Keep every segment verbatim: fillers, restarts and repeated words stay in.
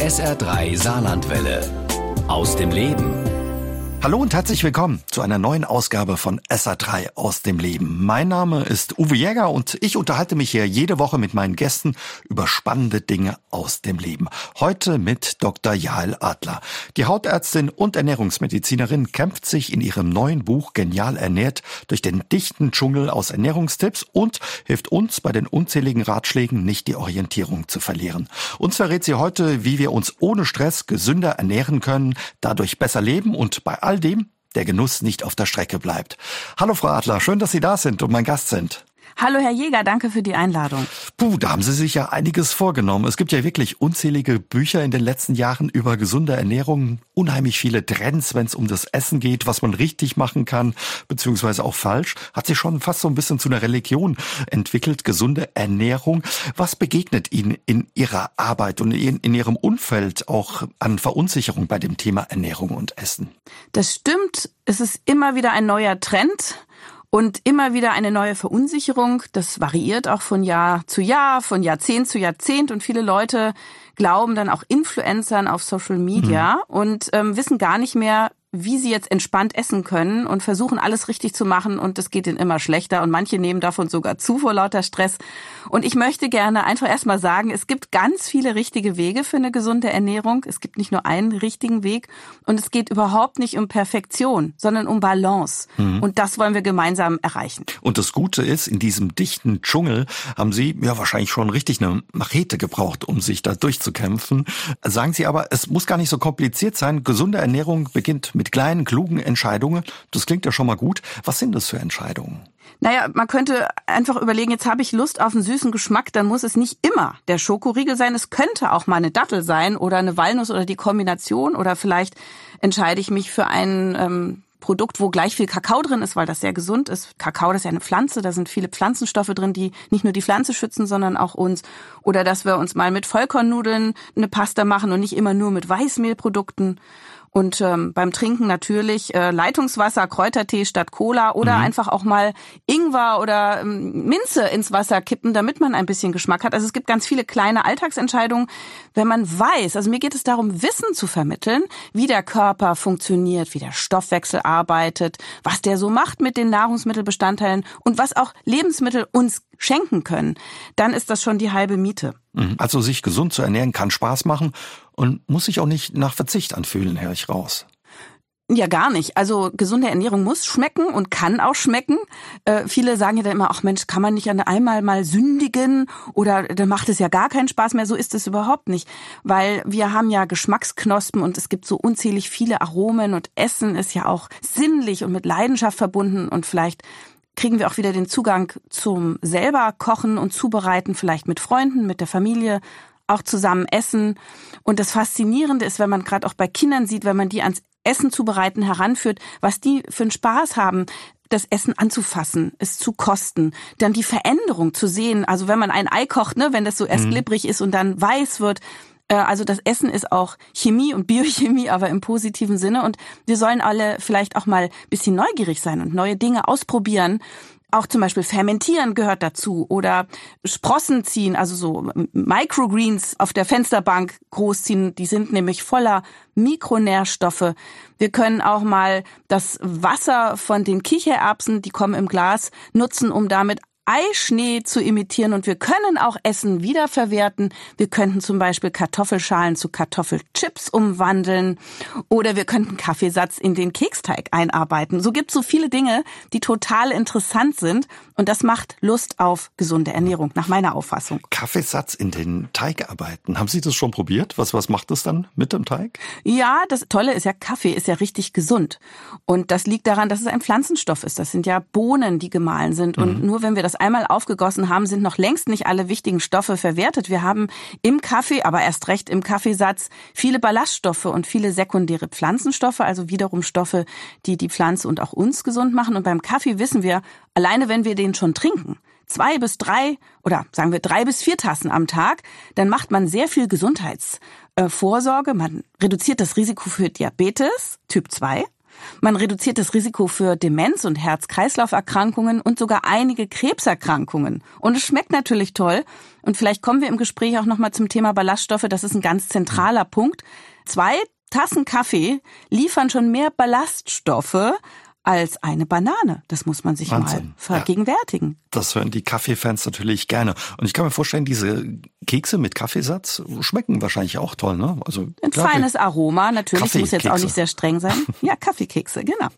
S R drei Saarlandwelle. Aus dem Leben. Hallo und herzlich willkommen zu einer neuen Ausgabe von S R drei aus dem Leben. Mein Name ist Uwe Jäger und ich unterhalte mich hier jede Woche mit meinen Gästen über spannende Dinge aus dem Leben. Heute mit Doktor Jael Adler. Die Hautärztin und Ernährungsmedizinerin kämpft sich in ihrem neuen Buch Genial ernährt durch den dichten Dschungel aus Ernährungstipps und hilft uns bei den unzähligen Ratschlägen nicht die Orientierung zu verlieren. Uns verrät sie heute, wie wir uns ohne Stress gesünder ernähren können, dadurch besser leben und bei all dem der Genuss nicht auf der Strecke bleibt. Hallo Frau Adler, schön, dass Sie da sind und mein Gast sind. Hallo Herr Jäger, danke für die Einladung. Puh, da haben Sie sich ja einiges vorgenommen. Es gibt ja wirklich unzählige Bücher in den letzten Jahren über gesunde Ernährung, unheimlich viele Trends, wenn es um das Essen geht, was man richtig machen kann, beziehungsweise auch falsch. Hat sich schon fast so ein bisschen zu einer Religion entwickelt, gesunde Ernährung. Was begegnet Ihnen in Ihrer Arbeit und in, in Ihrem Umfeld auch an Verunsicherung bei dem Thema Ernährung und Essen? Das stimmt, es ist immer wieder ein neuer Trend. Und immer wieder eine neue Verunsicherung. Das variiert auch von Jahr zu Jahr, von Jahrzehnt zu Jahrzehnt. Und viele Leute glauben dann auch Influencern auf Social Media mhm. und ähm, wissen gar nicht mehr, wie sie jetzt entspannt essen können und versuchen, alles richtig zu machen und es geht ihnen immer schlechter und manche nehmen davon sogar zu vor lauter Stress. Und ich möchte gerne einfach erstmal sagen, es gibt ganz viele richtige Wege für eine gesunde Ernährung. Es gibt nicht nur einen richtigen Weg und es geht überhaupt nicht um Perfektion, sondern um Balance. Mhm. Und das wollen wir gemeinsam erreichen. Und das Gute ist, in diesem dichten Dschungel haben Sie ja wahrscheinlich schon richtig eine Machete gebraucht, um sich da durchzukämpfen. Sagen Sie aber, es muss gar nicht so kompliziert sein. Gesunde Ernährung beginnt mit kleinen, klugen Entscheidungen. Das klingt ja schon mal gut. Was sind das für Entscheidungen? Naja, man könnte einfach überlegen, jetzt habe ich Lust auf einen süßen Geschmack, dann muss es nicht immer der Schokoriegel sein. Es könnte auch mal eine Dattel sein oder eine Walnuss oder die Kombination. Oder vielleicht entscheide ich mich für ein ähm, Produkt, wo gleich viel Kakao drin ist, weil das sehr gesund ist. Kakao, das ist ja eine Pflanze, da sind viele Pflanzenstoffe drin, die nicht nur die Pflanze schützen, sondern auch uns. Oder dass wir uns mal mit Vollkornnudeln eine Pasta machen und nicht immer nur mit Weißmehlprodukten. Und ähm, beim Trinken natürlich äh, Leitungswasser, Kräutertee statt Cola oder mhm. einfach auch mal Ingwer oder ähm, Minze ins Wasser kippen, damit man ein bisschen Geschmack hat. Also es gibt ganz viele kleine Alltagsentscheidungen, wenn man weiß, also mir geht es darum, Wissen zu vermitteln, wie der Körper funktioniert, wie der Stoffwechsel arbeitet, was der so macht mit den Nahrungsmittelbestandteilen und was auch Lebensmittel uns schenken können, dann ist das schon die halbe Miete. Also sich gesund zu ernähren kann Spaß machen und muss sich auch nicht nach Verzicht anfühlen, höre ich raus. Ja, gar nicht. Also gesunde Ernährung muss schmecken und kann auch schmecken. Äh, viele sagen ja dann immer, ach Mensch, kann man nicht einmal mal sündigen oder dann macht es ja gar keinen Spaß mehr. So ist es überhaupt nicht, weil wir haben ja Geschmacksknospen und es gibt so unzählig viele Aromen und Essen ist ja auch sinnlich und mit Leidenschaft verbunden und vielleicht kriegen wir auch wieder den Zugang zum selber Kochen und Zubereiten, vielleicht mit Freunden, mit der Familie, auch zusammen essen. Und das Faszinierende ist, wenn man gerade auch bei Kindern sieht, wenn man die ans Essen zubereiten heranführt, was die für einen Spaß haben, das Essen anzufassen, es zu kosten, dann die Veränderung zu sehen. Also wenn man ein Ei kocht, ne, wenn das so erst mhm. glibberig ist und dann weiß wird, also das Essen ist auch Chemie und Biochemie, aber im positiven Sinne. Und wir sollen alle vielleicht auch mal ein bisschen neugierig sein und neue Dinge ausprobieren. Auch zum Beispiel fermentieren gehört dazu oder Sprossen ziehen, also so Microgreens auf der Fensterbank großziehen. Die sind nämlich voller Mikronährstoffe. Wir können auch mal das Wasser von den Kichererbsen, die kommen im Glas, nutzen, um damit Eischnee zu imitieren und wir können auch Essen wiederverwerten. Wir könnten zum Beispiel Kartoffelschalen zu Kartoffelchips umwandeln oder wir könnten Kaffeesatz in den Keksteig einarbeiten. So gibt es so viele Dinge, die total interessant sind und das macht Lust auf gesunde Ernährung, nach meiner Auffassung. Kaffeesatz in den Teig arbeiten. Haben Sie das schon probiert? Was, was macht das dann mit dem Teig? Ja, das Tolle ist ja, Kaffee ist ja richtig gesund und das liegt daran, dass es ein Pflanzenstoff ist. Das sind ja Bohnen, die gemahlen sind und mhm. nur wenn wir das einmal aufgegossen haben, sind noch längst nicht alle wichtigen Stoffe verwertet. Wir haben im Kaffee, aber erst recht im Kaffeesatz, viele Ballaststoffe und viele sekundäre Pflanzenstoffe, also wiederum Stoffe, die die Pflanze und auch uns gesund machen. Und beim Kaffee wissen wir, alleine wenn wir den schon trinken, zwei bis drei oder sagen wir drei bis vier Tassen am Tag, dann macht man sehr viel Gesundheitsvorsorge. Man reduziert das Risiko für Diabetes Typ zwei. Man reduziert das Risiko für Demenz und Herz-Kreislauf-Erkrankungen und sogar einige Krebserkrankungen. Und es schmeckt natürlich toll. Und vielleicht kommen wir im Gespräch auch nochmal zum Thema Ballaststoffe. Das ist ein ganz zentraler Punkt. Zwei Tassen Kaffee liefern schon mehr Ballaststoffe als eine Banane. Das muss man sich Wahnsinn. mal vergegenwärtigen. Ja, das hören die Kaffeefans natürlich gerne. Und ich kann mir vorstellen, diese Kekse mit Kaffeesatz schmecken wahrscheinlich auch toll, ne? Also ein klar, feines Aroma, natürlich, muss jetzt auch nicht sehr streng sein. Ja, Kaffeekekse, genau.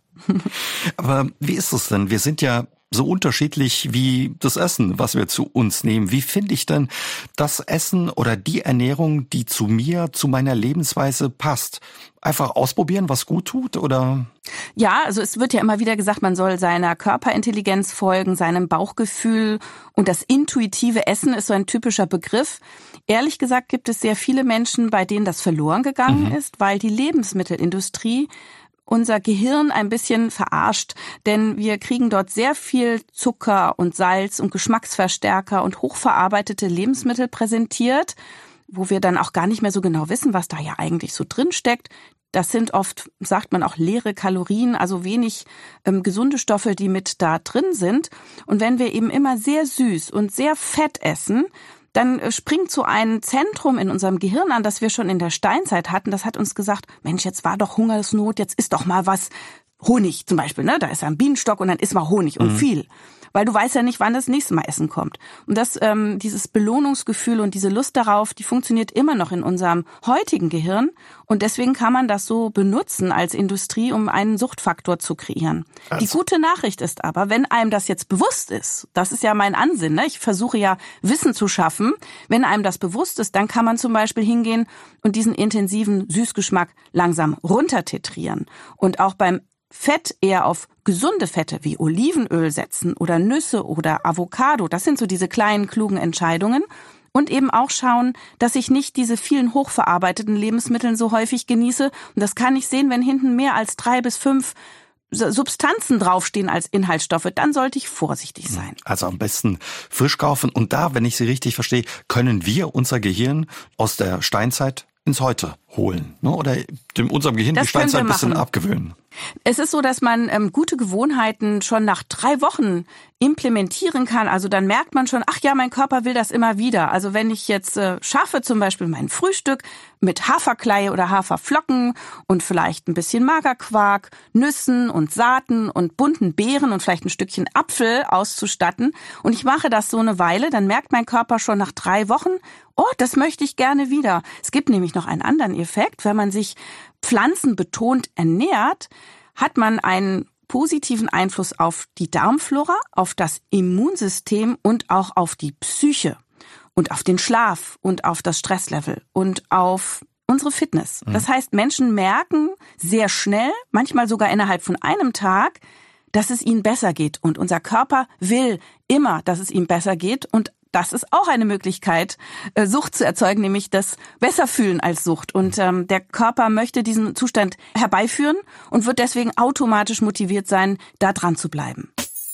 Aber wie ist es denn? Wir sind ja so unterschiedlich wie das Essen, was wir zu uns nehmen. Wie finde ich denn das Essen oder die Ernährung, die zu mir, zu meiner Lebensweise passt? Einfach ausprobieren, was gut tut, oder? Ja, also es wird ja immer wieder gesagt, man soll seiner Körperintelligenz folgen, seinem Bauchgefühl, und das intuitive Essen ist so ein typischer Begriff. Ehrlich gesagt gibt es sehr viele Menschen, bei denen das verloren gegangen mhm. ist, weil die Lebensmittelindustrie unser Gehirn ein bisschen verarscht, denn wir kriegen dort sehr viel Zucker und Salz und Geschmacksverstärker und hochverarbeitete Lebensmittel präsentiert, wo wir dann auch gar nicht mehr so genau wissen, was da ja eigentlich so drin steckt. Das sind oft, sagt man auch, leere Kalorien, also wenig ähm, gesunde Stoffe, die mit da drin sind. Und wenn wir eben immer sehr süß und sehr fett essen, dann springt so ein Zentrum in unserem Gehirn an, das wir schon in der Steinzeit hatten. Das hat uns gesagt, Mensch, jetzt war doch Hungersnot, jetzt isst doch mal was. Honig zum Beispiel, ne? Da ist ein Bienenstock und dann isst mal Honig und mhm. viel. Weil du weißt ja nicht, wann das nächste Mal Essen kommt. Und das, ähm, dieses Belohnungsgefühl und diese Lust darauf, die funktioniert immer noch in unserem heutigen Gehirn. Und deswegen kann man das so benutzen als Industrie, um einen Suchtfaktor zu kreieren. Also. Die gute Nachricht ist aber, wenn einem das jetzt bewusst ist, das ist ja mein Ansinn, ne? Ich versuche ja Wissen zu schaffen. Wenn einem das bewusst ist, dann kann man zum Beispiel hingehen und diesen intensiven Süßgeschmack langsam runtertitrieren. Und auch beim Fett eher auf gesunde Fette wie Olivenöl setzen oder Nüsse oder Avocado. Das sind so diese kleinen, klugen Entscheidungen. Und eben auch schauen, dass ich nicht diese vielen hochverarbeiteten Lebensmittel so häufig genieße. Und das kann ich sehen, wenn hinten mehr als drei bis fünf Substanzen draufstehen als Inhaltsstoffe, dann sollte ich vorsichtig sein. Also am besten frisch kaufen. Und da, wenn ich Sie richtig verstehe, können wir unser Gehirn aus der Steinzeit ins Heute holen, ne? Oder dem unserem Gehirn das die Steinzeit ein bisschen abgewöhnen. Es ist so, dass man ähm, gute Gewohnheiten schon nach drei Wochen implementieren kann. Also dann merkt man schon, ach ja, mein Körper will das immer wieder. Also wenn ich jetzt äh, schaffe, zum Beispiel mein Frühstück mit Haferkleie oder Haferflocken und vielleicht ein bisschen Magerquark, Nüssen und Saaten und bunten Beeren und vielleicht ein Stückchen Apfel auszustatten, und ich mache das so eine Weile, dann merkt mein Körper schon nach drei Wochen, oh, das möchte ich gerne wieder. Es gibt nämlich noch einen anderen Effekt. Wenn man sich pflanzenbetont ernährt, hat man einen positiven Einfluss auf die Darmflora, auf das Immunsystem und auch auf die Psyche und auf den Schlaf und auf das Stresslevel und auf unsere Fitness. Das heißt, Menschen merken sehr schnell, manchmal sogar innerhalb von einem Tag, dass es ihnen besser geht. Und unser Körper will immer, dass es ihm besser geht. Und das ist auch eine Möglichkeit, Sucht zu erzeugen, nämlich das Besserfühlen als Sucht. Und ähm, der Körper möchte diesen Zustand herbeiführen und wird deswegen automatisch motiviert sein, da dran zu bleiben.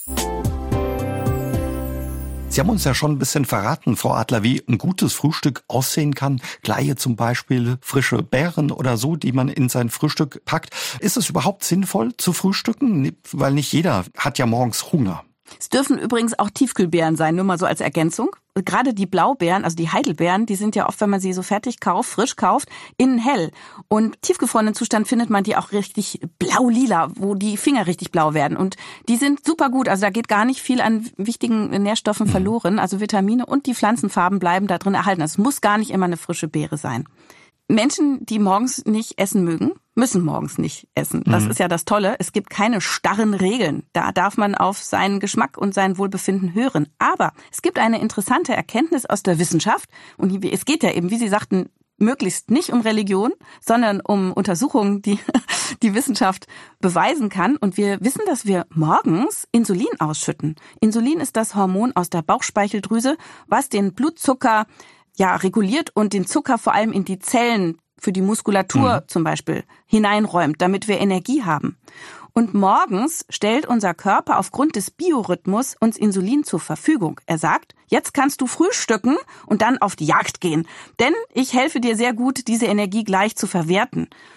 Sie haben uns ja schon ein bisschen verraten, Frau Adler, wie ein gutes Frühstück aussehen kann. Kleie zum Beispiel, frische Beeren oder so, die man in sein Frühstück packt. Ist es überhaupt sinnvoll zu frühstücken? Weil nicht jeder hat ja morgens Hunger. Es dürfen übrigens auch Tiefkühlbeeren sein, nur mal so als Ergänzung. Gerade die Blaubeeren, also die Heidelbeeren, die sind ja oft, wenn man sie so fertig kauft, frisch kauft, innen hell. Und tiefgefrorenen Zustand findet man die auch richtig blau-lila, wo die Finger richtig blau werden. Und die sind super gut, also da geht gar nicht viel an wichtigen Nährstoffen verloren. Also Vitamine und die Pflanzenfarben bleiben da drin erhalten. Es muss gar nicht immer eine frische Beere sein. Menschen, die morgens nicht essen mögen, müssen morgens nicht essen. Das mhm. ist ja das Tolle. Es gibt keine starren Regeln. Da darf man auf seinen Geschmack und sein Wohlbefinden hören. Aber es gibt eine interessante Erkenntnis aus der Wissenschaft. Und es geht ja eben, wie Sie sagten, möglichst nicht um Religion, sondern um Untersuchungen, die die Wissenschaft beweisen kann. Und wir wissen, dass wir morgens Insulin ausschütten. Insulin ist das Hormon aus der Bauchspeicheldrüse, was den Blutzucker ja reguliert und den Zucker vor allem in die Zellen für die Muskulatur mhm. zum Beispiel hineinräumt, damit wir Energie haben. Und morgens stellt unser Körper aufgrund des Biorhythmus uns Insulin zur Verfügung. Er sagt, jetzt kannst du frühstücken und dann auf die Jagd gehen, denn ich helfe dir sehr gut, diese Energie gleich zu verwerten.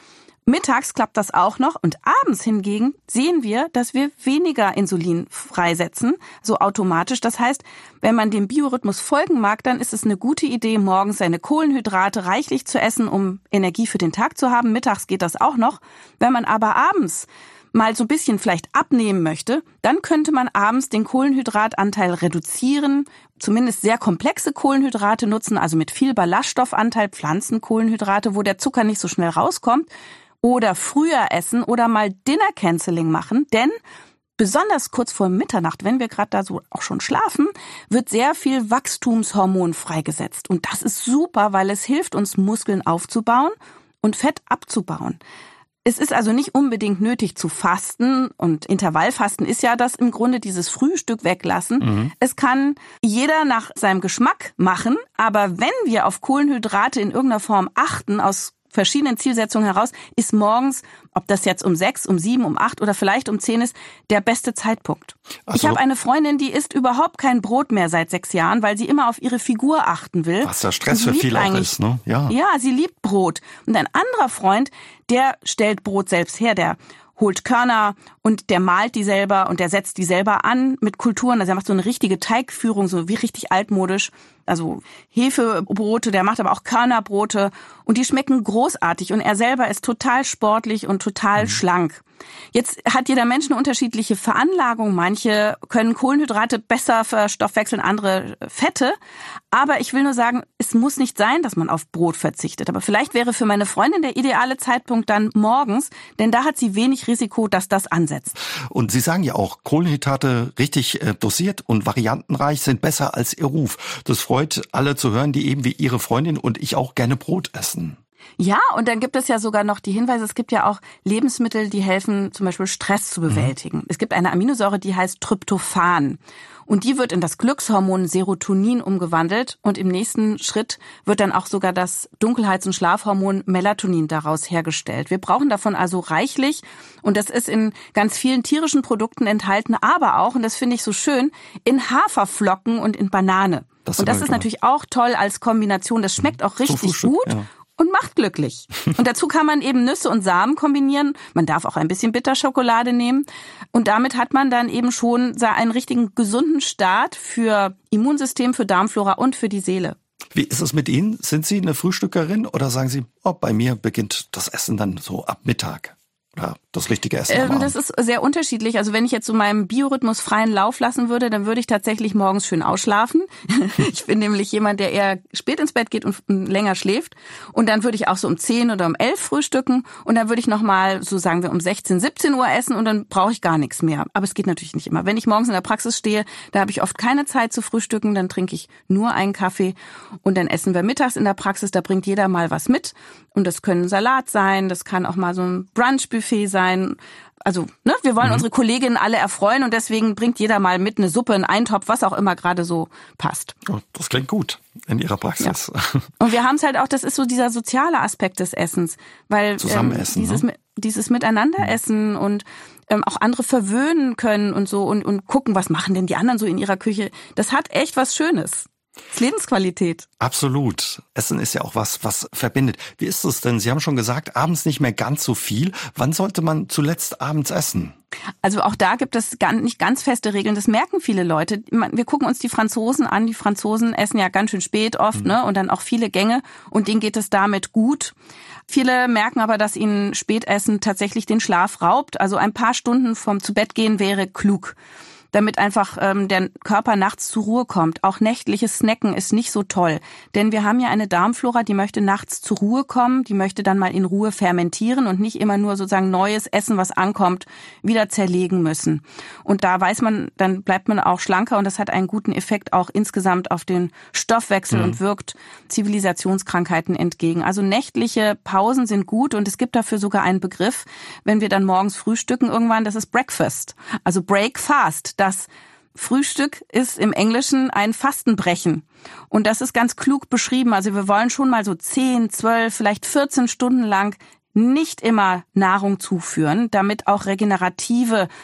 Mittags klappt das auch noch und abends hingegen sehen wir, dass wir weniger Insulin freisetzen, so automatisch. Das heißt, wenn man dem Biorhythmus folgen mag, dann ist es eine gute Idee, morgens seine Kohlenhydrate reichlich zu essen, um Energie für den Tag zu haben. Mittags geht das auch noch. Wenn man aber abends mal so ein bisschen vielleicht abnehmen möchte, dann könnte man abends den Kohlenhydratanteil reduzieren, zumindest sehr komplexe Kohlenhydrate nutzen, also mit viel Ballaststoffanteil, Pflanzenkohlenhydrate, wo der Zucker nicht so schnell rauskommt. Oder früher essen oder mal Dinner Canceling machen, denn besonders kurz vor Mitternacht, wenn wir gerade da so auch schon schlafen, wird sehr viel Wachstumshormon freigesetzt. Und das ist super, weil es hilft uns, Muskeln aufzubauen und Fett abzubauen. Es ist also nicht unbedingt nötig zu fasten und Intervallfasten ist ja das im Grunde dieses Frühstück weglassen. Mhm. Es kann jeder nach seinem Geschmack machen, aber wenn wir auf Kohlenhydrate in irgendeiner Form achten, aus verschiedenen Zielsetzungen heraus, ist morgens, ob das jetzt um sechs, um sieben, um acht oder vielleicht um zehn ist, der beste Zeitpunkt. Also, ich habe eine Freundin, die isst überhaupt kein Brot mehr seit sechs Jahren, weil sie immer auf ihre Figur achten will. Was der Stress für viele auch ist, ne? Ja. Ja, sie liebt Brot. Und ein anderer Freund, der stellt Brot selbst her, der holt Körner und der malt die selber und der setzt die selber an mit Kulturen. Also er macht so eine richtige Teigführung, so wie richtig altmodisch. Also Hefebrote, der macht aber auch Körnerbrote und die schmecken großartig und er selber ist total sportlich und total mhm. schlank. Jetzt hat jeder Mensch eine unterschiedliche Veranlagung. Manche können Kohlenhydrate besser verstoffwechseln, andere Fette. Aber ich will nur sagen, es muss nicht sein, dass man auf Brot verzichtet. Aber vielleicht wäre für meine Freundin der ideale Zeitpunkt dann morgens, denn da hat sie wenig Risiko, dass das ansetzt. Und Sie sagen ja auch, Kohlenhydrate richtig äh, dosiert und variantenreich sind besser als ihr Ruf. Das freut alle zu hören, die eben wie Ihre Freundin und ich auch gerne Brot essen. Ja, und dann gibt es ja sogar noch die Hinweise, es gibt ja auch Lebensmittel, die helfen, zum Beispiel Stress zu bewältigen. Mhm. Es gibt eine Aminosäure, die heißt Tryptophan. Und die wird in das Glückshormon Serotonin umgewandelt. Und im nächsten Schritt wird dann auch sogar das Dunkelheits- und Schlafhormon Melatonin daraus hergestellt. Wir brauchen davon also reichlich. Und das ist in ganz vielen tierischen Produkten enthalten, aber auch, und das finde ich so schön, in Haferflocken und in Banane. Das und das ist klar. Natürlich auch toll als Kombination. Das schmeckt auch richtig gut. Ja. Und macht glücklich. Und dazu kann man eben Nüsse und Samen kombinieren. Man darf auch ein bisschen Bitterschokolade nehmen. Und damit hat man dann eben schon einen richtigen gesunden Start für Immunsystem, für Darmflora und für die Seele. Wie ist es mit Ihnen? Sind Sie eine Frühstückerin oder sagen Sie, oh, bei mir beginnt das Essen dann so ab Mittag? Ja, das richtige Essen. Ähm, das ist sehr unterschiedlich. Also wenn ich jetzt so meinem Biorhythmus freien Lauf lassen würde, dann würde ich tatsächlich morgens schön ausschlafen. Ich bin nämlich jemand, der eher spät ins Bett geht und länger schläft. Und dann würde ich auch so um zehn oder um elf frühstücken. Und dann würde ich nochmal, so sagen wir, um sechzehn, siebzehn Uhr essen und dann brauche ich gar nichts mehr. Aber es geht natürlich nicht immer. Wenn ich morgens in der Praxis stehe, da habe ich oft keine Zeit zu frühstücken. Dann trinke ich nur einen Kaffee. Und dann essen wir mittags in der Praxis. Da bringt jeder mal was mit. Und das können Salat sein, das kann auch mal so ein Brunchbuffet sein. Also, ne, wir wollen mhm. unsere Kolleginnen alle erfreuen und deswegen bringt jeder mal mit eine Suppe, einen Eintopf, was auch immer gerade so passt. Oh, das klingt gut in Ihrer Praxis. Ja. Und wir haben es halt auch, das ist so dieser soziale Aspekt des Essens, weil Zusammenessen, ähm, dieses, ne? dieses Miteinanderessen mhm. und ähm, auch andere verwöhnen können und so und, und gucken, was machen denn die anderen so in ihrer Küche. Das hat echt was Schönes. Das ist Lebensqualität. Absolut. Essen ist ja auch was, was verbindet. Wie ist es denn? Sie haben schon gesagt, abends nicht mehr ganz so viel. Wann sollte man zuletzt abends essen? Also auch da gibt es nicht ganz feste Regeln. Das merken viele Leute. Wir gucken uns die Franzosen an. Die Franzosen essen ja ganz schön spät oft, mhm. ne? Und dann auch viele Gänge. Und denen geht es damit gut. Viele merken aber, dass ihnen Spätessen tatsächlich den Schlaf raubt. Also ein paar Stunden vom Zubettgehen wäre klug, damit einfach ähm, der Körper nachts zur Ruhe kommt. Auch nächtliches Snacken ist nicht so toll, denn wir haben ja eine Darmflora, die möchte nachts zur Ruhe kommen, die möchte dann mal in Ruhe fermentieren und nicht immer nur sozusagen neues Essen, was ankommt, wieder zerlegen müssen. Und da weiß man, dann bleibt man auch schlanker und das hat einen guten Effekt auch insgesamt auf den Stoffwechsel mhm. und wirkt Zivilisationskrankheiten entgegen. Also nächtliche Pausen sind gut und es gibt dafür sogar einen Begriff, wenn wir dann morgens frühstücken irgendwann, das ist Breakfast, also Break Fast. Das Frühstück ist im Englischen ein Fastenbrechen. Und das ist ganz klug beschrieben. Also wir wollen schon mal so zehn, zwölf, vielleicht vierzehn Stunden lang nicht immer Nahrung zuführen, damit auch regenerative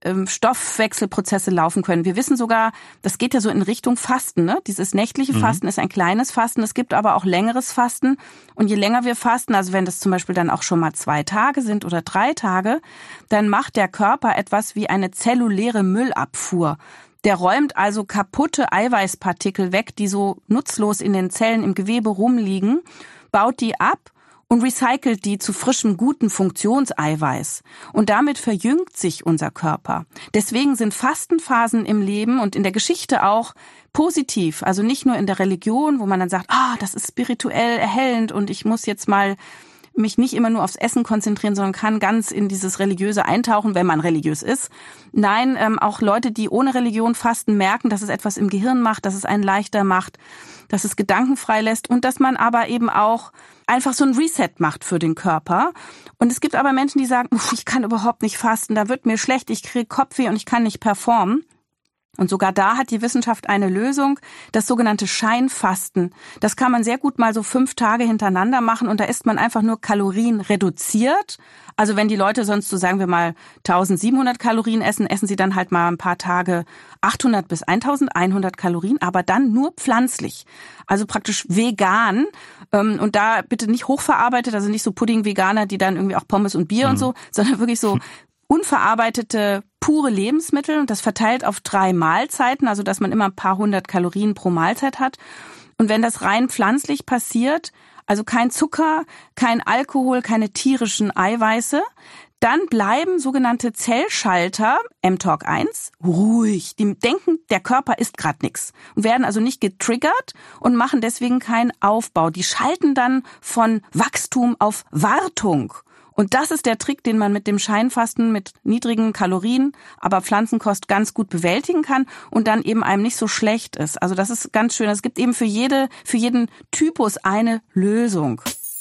ähm, Stoffwechselprozesse laufen können. Wir wissen sogar, das geht ja so in Richtung Fasten, ne? Dieses nächtliche mhm. Fasten ist ein kleines Fasten, es gibt aber auch längeres Fasten. Und je länger wir fasten, also wenn das zum Beispiel dann auch schon mal zwei Tage sind oder drei Tage, dann macht der Körper etwas wie eine zelluläre Müllabfuhr. Der räumt also kaputte Eiweißpartikel weg, die so nutzlos in den Zellen im Gewebe rumliegen, baut die ab und recycelt die zu frischem, guten Funktionseiweiß. Und damit verjüngt sich unser Körper. Deswegen sind Fastenphasen im Leben und in der Geschichte auch positiv. Also nicht nur in der Religion, wo man dann sagt, ah, das ist spirituell erhellend und ich muss jetzt mal mich nicht immer nur aufs Essen konzentrieren, sondern kann ganz in dieses Religiöse eintauchen, wenn man religiös ist. Nein, ähm, auch Leute, die ohne Religion fasten, merken, dass es etwas im Gehirn macht, dass es einen leichter macht, dass es Gedanken freilässt und dass man aber eben auch einfach so ein Reset macht für den Körper. Und es gibt aber Menschen, die sagen, ich kann überhaupt nicht fasten, da wird mir schlecht, ich kriege Kopfweh und ich kann nicht performen. Und sogar da hat die Wissenschaft eine Lösung, das sogenannte Scheinfasten. Das kann man sehr gut mal so fünf Tage hintereinander machen und da isst man einfach nur Kalorien reduziert. Also wenn die Leute sonst so, sagen wir mal, eintausendsiebenhundert Kalorien essen, essen sie dann halt mal ein paar Tage achthundert bis eintausendeinhundert Kalorien, aber dann nur pflanzlich. Also praktisch vegan. Und da bitte nicht hochverarbeitet, also nicht so Pudding-Veganer, die dann irgendwie auch Pommes und Bier mhm. und so, sondern wirklich so unverarbeitete, pure Lebensmittel und das verteilt auf drei Mahlzeiten, also dass man immer ein paar hundert Kalorien pro Mahlzeit hat. Und wenn das rein pflanzlich passiert, also kein Zucker, kein Alkohol, keine tierischen Eiweiße, dann bleiben sogenannte Zellschalter, mTOR eins, ruhig. Die denken, der Körper isst gerade nichts und werden also nicht getriggert und machen deswegen keinen Aufbau. Die schalten dann von Wachstum auf Wartung. Und das ist der Trick, den man mit dem Scheinfasten mit niedrigen Kalorien, aber Pflanzenkost ganz gut bewältigen kann und dann eben einem nicht so schlecht ist. Also das ist ganz schön. Es gibt eben für jede, für jeden Typus eine Lösung.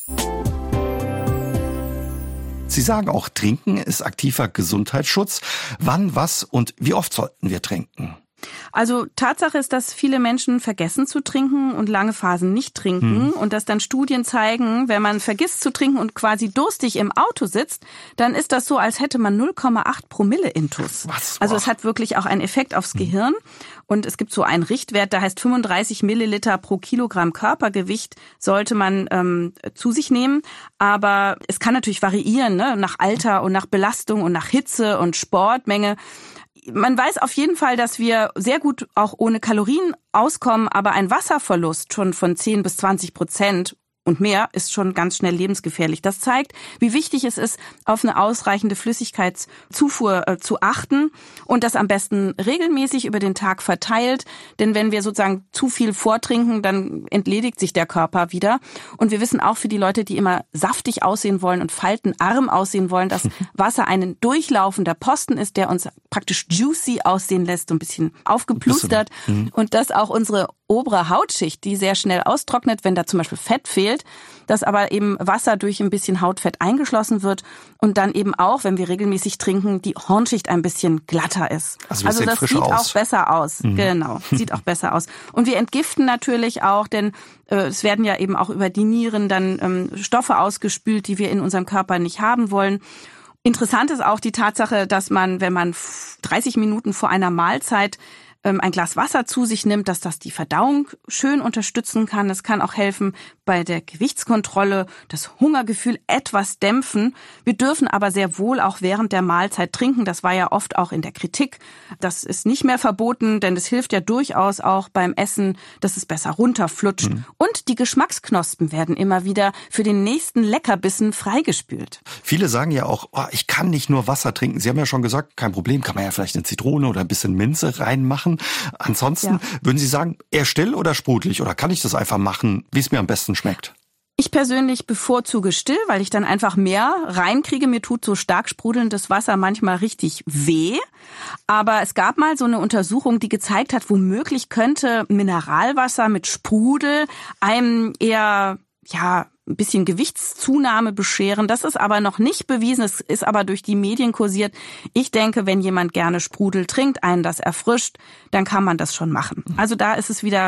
Sie sagen auch, Trinken ist aktiver Gesundheitsschutz. Wann, was und wie oft sollten wir trinken? Also Tatsache ist, dass viele Menschen vergessen zu trinken und lange Phasen nicht trinken hm. und dass dann Studien zeigen, wenn man vergisst zu trinken und quasi durstig im Auto sitzt, dann ist das so, als hätte man null Komma acht Promille Intus. Was? Also es hat wirklich auch einen Effekt aufs hm. Gehirn und es gibt so einen Richtwert, der heißt fünfunddreißig Milliliter pro Kilogramm Körpergewicht sollte man ähm, zu sich nehmen, aber es kann natürlich variieren, ne? Nach Alter und nach Belastung und nach Hitze und Sportmenge. Man weiß auf jeden Fall, dass wir sehr gut auch ohne Kalorien auskommen, aber ein Wasserverlust schon von zehn bis zwanzig Prozent und mehr ist schon ganz schnell lebensgefährlich. Das zeigt, wie wichtig es ist, auf eine ausreichende Flüssigkeitszufuhr äh, zu achten und das am besten regelmäßig über den Tag verteilt. Denn wenn wir sozusagen zu viel vortrinken, dann entledigt sich der Körper wieder. Und wir wissen auch für die Leute, die immer saftig aussehen wollen und faltenarm aussehen wollen, dass Wasser ein durchlaufender Posten ist, der uns praktisch juicy aussehen lässt, so ein bisschen aufgeplustert. Mhm. Und dass auch unsere obere Hautschicht, die sehr schnell austrocknet, wenn da zum Beispiel Fett fehlt, dass aber eben Wasser durch ein bisschen Hautfett eingeschlossen wird und dann eben auch, wenn wir regelmäßig trinken, die Hornschicht ein bisschen glatter ist. Also, also das sieht aus. auch besser aus. Mhm. Genau, sieht auch besser aus. Und wir entgiften natürlich auch, denn äh, es werden ja eben auch über die Nieren dann ähm, Stoffe ausgespült, die wir in unserem Körper nicht haben wollen. Interessant ist auch die Tatsache, dass man, wenn man dreißig Minuten vor einer Mahlzeit ein Glas Wasser zu sich nimmt, dass das die Verdauung schön unterstützen kann. Es kann auch helfen bei der Gewichtskontrolle, das Hungergefühl etwas dämpfen. Wir dürfen aber sehr wohl auch während der Mahlzeit trinken. Das war ja oft auch in der Kritik. Das ist nicht mehr verboten, denn es hilft ja durchaus auch beim Essen, dass es besser runterflutscht. Mhm. Und die Geschmacksknospen werden immer wieder für den nächsten Leckerbissen freigespült. Viele sagen ja auch, oh, ich kann nicht nur Wasser trinken. Sie haben ja schon gesagt, kein Problem, kann man ja vielleicht eine Zitrone oder ein bisschen Minze reinmachen. Ansonsten ja. Würden Sie sagen, eher still oder sprudelig? Oder kann ich das einfach machen, wie es mir am besten schmeckt? Ich persönlich bevorzuge still, weil ich dann einfach mehr reinkriege. Mir tut so stark sprudelndes Wasser manchmal richtig weh. Aber es gab mal so eine Untersuchung, die gezeigt hat, womöglich könnte Mineralwasser mit Sprudel einem eher, ja, ein bisschen Gewichtszunahme bescheren. Das ist aber noch nicht bewiesen. Es ist aber durch die Medien kursiert. Ich denke, wenn jemand gerne Sprudel trinkt, einen das erfrischt, dann kann man das schon machen. Also da ist es wieder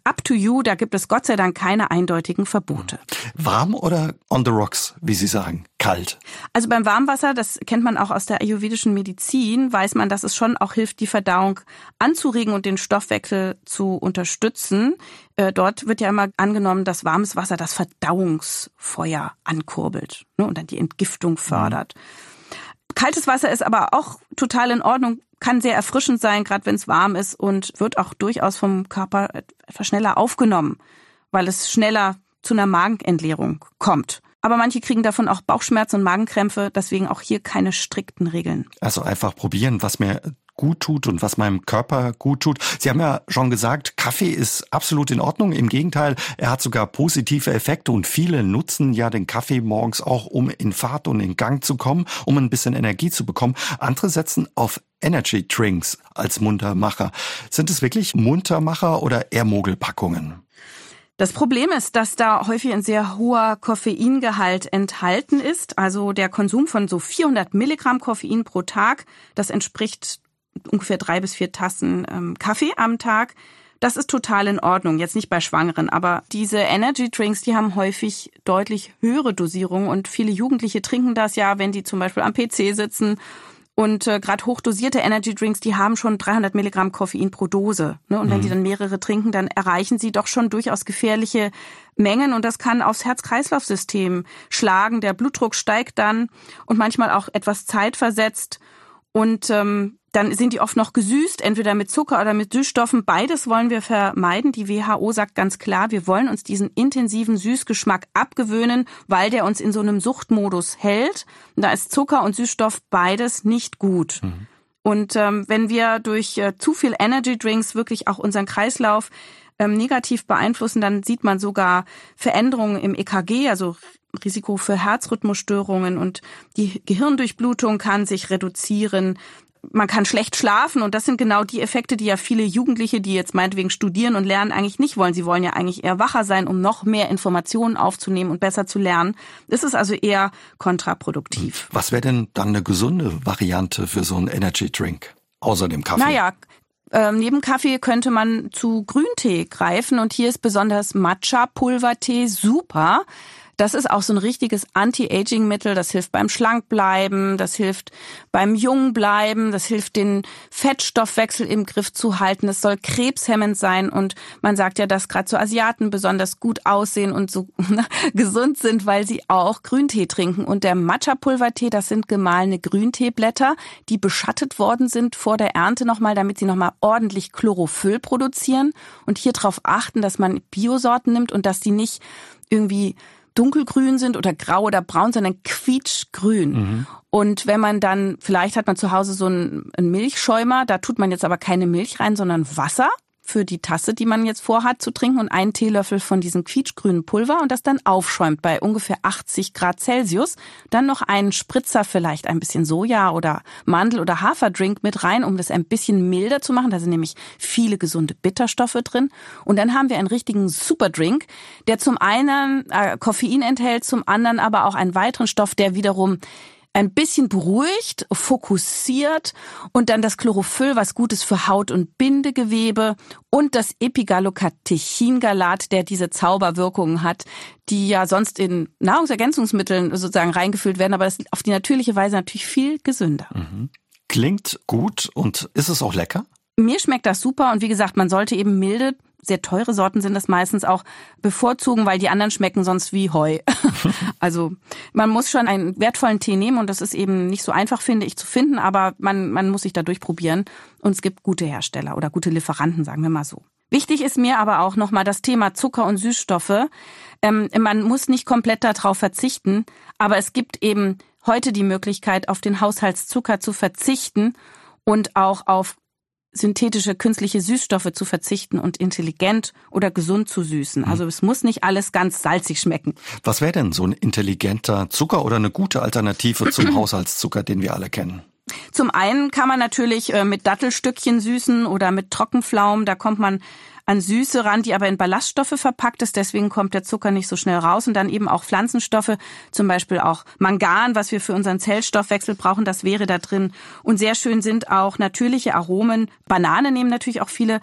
up to you, da gibt es Gott sei Dank keine eindeutigen Verbote. Warm oder on the rocks, wie Sie sagen? Kalt? Also beim Warmwasser, das kennt man auch aus der ayurvedischen Medizin, weiß man, dass es schon auch hilft, die Verdauung anzuregen und den Stoffwechsel zu unterstützen. Äh, dort wird ja immer angenommen, dass warmes Wasser das Verdauungsfeuer ankurbelt, ne, und dann die Entgiftung fördert. Mhm. Kaltes Wasser ist aber auch total in Ordnung, kann sehr erfrischend sein, gerade wenn es warm ist, und wird auch durchaus vom Körper etwas schneller aufgenommen, weil es schneller zu einer Magenentleerung kommt. Aber manche kriegen davon auch Bauchschmerzen und Magenkrämpfe, deswegen auch hier keine strikten Regeln. Also einfach probieren, was mir gut tut und was meinem Körper gut tut. Sie haben ja schon gesagt, Kaffee ist absolut in Ordnung. Im Gegenteil, er hat sogar positive Effekte und viele nutzen ja den Kaffee morgens auch, um in Fahrt und in Gang zu kommen, um ein bisschen Energie zu bekommen. Andere setzen auf Energy Drinks als Muntermacher. Sind es wirklich Muntermacher oder eher Mogelpackungen? Das Problem ist, dass da häufig ein sehr hoher Koffeingehalt enthalten ist. Also der Konsum von so vierhundert Milligramm Koffein pro Tag, das entspricht ungefähr drei bis vier Tassen ähm, Kaffee am Tag. Das ist total in Ordnung, jetzt nicht bei Schwangeren, aber diese Energy Drinks, die haben häufig deutlich höhere Dosierungen und viele Jugendliche trinken das ja, wenn die zum Beispiel am P C sitzen. Und äh, gerade hochdosierte Energy Drinks, die haben schon dreihundert Milligramm Koffein pro Dose. Ne? Und mhm. wenn die dann mehrere trinken, dann erreichen sie doch schon durchaus gefährliche Mengen. Und das kann aufs Herz-Kreislauf-System schlagen. Der Blutdruck steigt dann und manchmal auch etwas zeitversetzt. Und ähm, dann sind die oft noch gesüßt, entweder mit Zucker oder mit Süßstoffen. Beides wollen wir vermeiden. Die W H O sagt ganz klar, wir wollen uns diesen intensiven Süßgeschmack abgewöhnen, weil der uns in so einem Suchtmodus hält. Und da ist Zucker und Süßstoff beides nicht gut. Mhm. Und ähm, wenn wir durch äh, zu viel Energy Drinks wirklich auch unseren Kreislauf ähm, negativ beeinflussen, dann sieht man sogar Veränderungen im E K G, also Risiko für Herzrhythmusstörungen, und die Gehirndurchblutung kann sich reduzieren. Man kann schlecht schlafen, und das sind genau die Effekte, die ja viele Jugendliche, die jetzt meinetwegen studieren und lernen, eigentlich nicht wollen. Sie wollen ja eigentlich eher wacher sein, um noch mehr Informationen aufzunehmen und besser zu lernen. Das ist also eher kontraproduktiv. Was wäre denn dann eine gesunde Variante für so einen Energy Drink, außer dem Kaffee? Naja, äh, neben Kaffee könnte man zu Grüntee greifen, und hier ist besonders Matcha-Pulvertee super. Das ist auch so ein richtiges Anti-Aging-Mittel. Das hilft beim Schlankbleiben, das hilft beim Jungbleiben, das hilft, den Fettstoffwechsel im Griff zu halten. Es soll krebshemmend sein, und man sagt ja, dass gerade so Asiaten besonders gut aussehen und so gesund sind, weil sie auch Grüntee trinken. Und der Matcha-Pulvertee, das sind gemahlene Grünteeblätter, die beschattet worden sind vor der Ernte nochmal, damit sie nochmal ordentlich Chlorophyll produzieren. Und hier drauf achten, dass man Biosorten nimmt und dass die nicht irgendwie dunkelgrün sind oder grau oder braun, sondern quietschgrün. Mhm. Und wenn man dann, vielleicht hat man zu Hause so einen, einen Milchschäumer, da tut man jetzt aber keine Milch rein, sondern Wasser für die Tasse, die man jetzt vorhat zu trinken, und einen Teelöffel von diesem quietschgrünen Pulver, und das dann aufschäumt bei ungefähr achtzig Grad Celsius. Dann noch einen Spritzer, vielleicht ein bisschen Soja oder Mandel- oder Haferdrink mit rein, um das ein bisschen milder zu machen. Da sind nämlich viele gesunde Bitterstoffe drin. Und dann haben wir einen richtigen Superdrink, der zum einen äh, Koffein enthält, zum anderen aber auch einen weiteren Stoff, der wiederum ein bisschen beruhigt, fokussiert, und dann das Chlorophyll, was gut ist für Haut- und Bindegewebe, und das Epigallocatechingalat, der diese Zauberwirkungen hat, die ja sonst in Nahrungsergänzungsmitteln sozusagen reingefüllt werden, aber das ist auf die natürliche Weise natürlich viel gesünder. Mhm. Klingt gut, und ist es auch lecker? Mir schmeckt das super, und wie gesagt, man sollte eben milde, sehr teure Sorten sind das meistens auch, bevorzugen, weil die anderen schmecken sonst wie Heu. Also man muss schon einen wertvollen Tee nehmen, und das ist eben nicht so einfach, finde ich, zu finden, aber man, man muss sich da durchprobieren, und es gibt gute Hersteller oder gute Lieferanten, sagen wir mal so. Wichtig ist mir aber auch nochmal das Thema Zucker und Süßstoffe. Ähm, man muss nicht komplett darauf verzichten, aber es gibt eben heute die Möglichkeit, auf den Haushaltszucker zu verzichten und auch auf synthetische, künstliche Süßstoffe zu verzichten und intelligent oder gesund zu süßen. Also es muss nicht alles ganz salzig schmecken. Was wäre denn so ein intelligenter Zucker oder eine gute Alternative zum Haushaltszucker, den wir alle kennen? Zum einen kann man natürlich mit Dattelstückchen süßen oder mit Trockenpflaumen. Da kommt man an Süße ran, die aber in Ballaststoffe verpackt ist. Deswegen kommt der Zucker nicht so schnell raus. Und dann eben auch Pflanzenstoffe, zum Beispiel auch Mangan, was wir für unseren Zellstoffwechsel brauchen, das wäre da drin. Und sehr schön sind auch natürliche Aromen. Banane nehmen natürlich auch viele.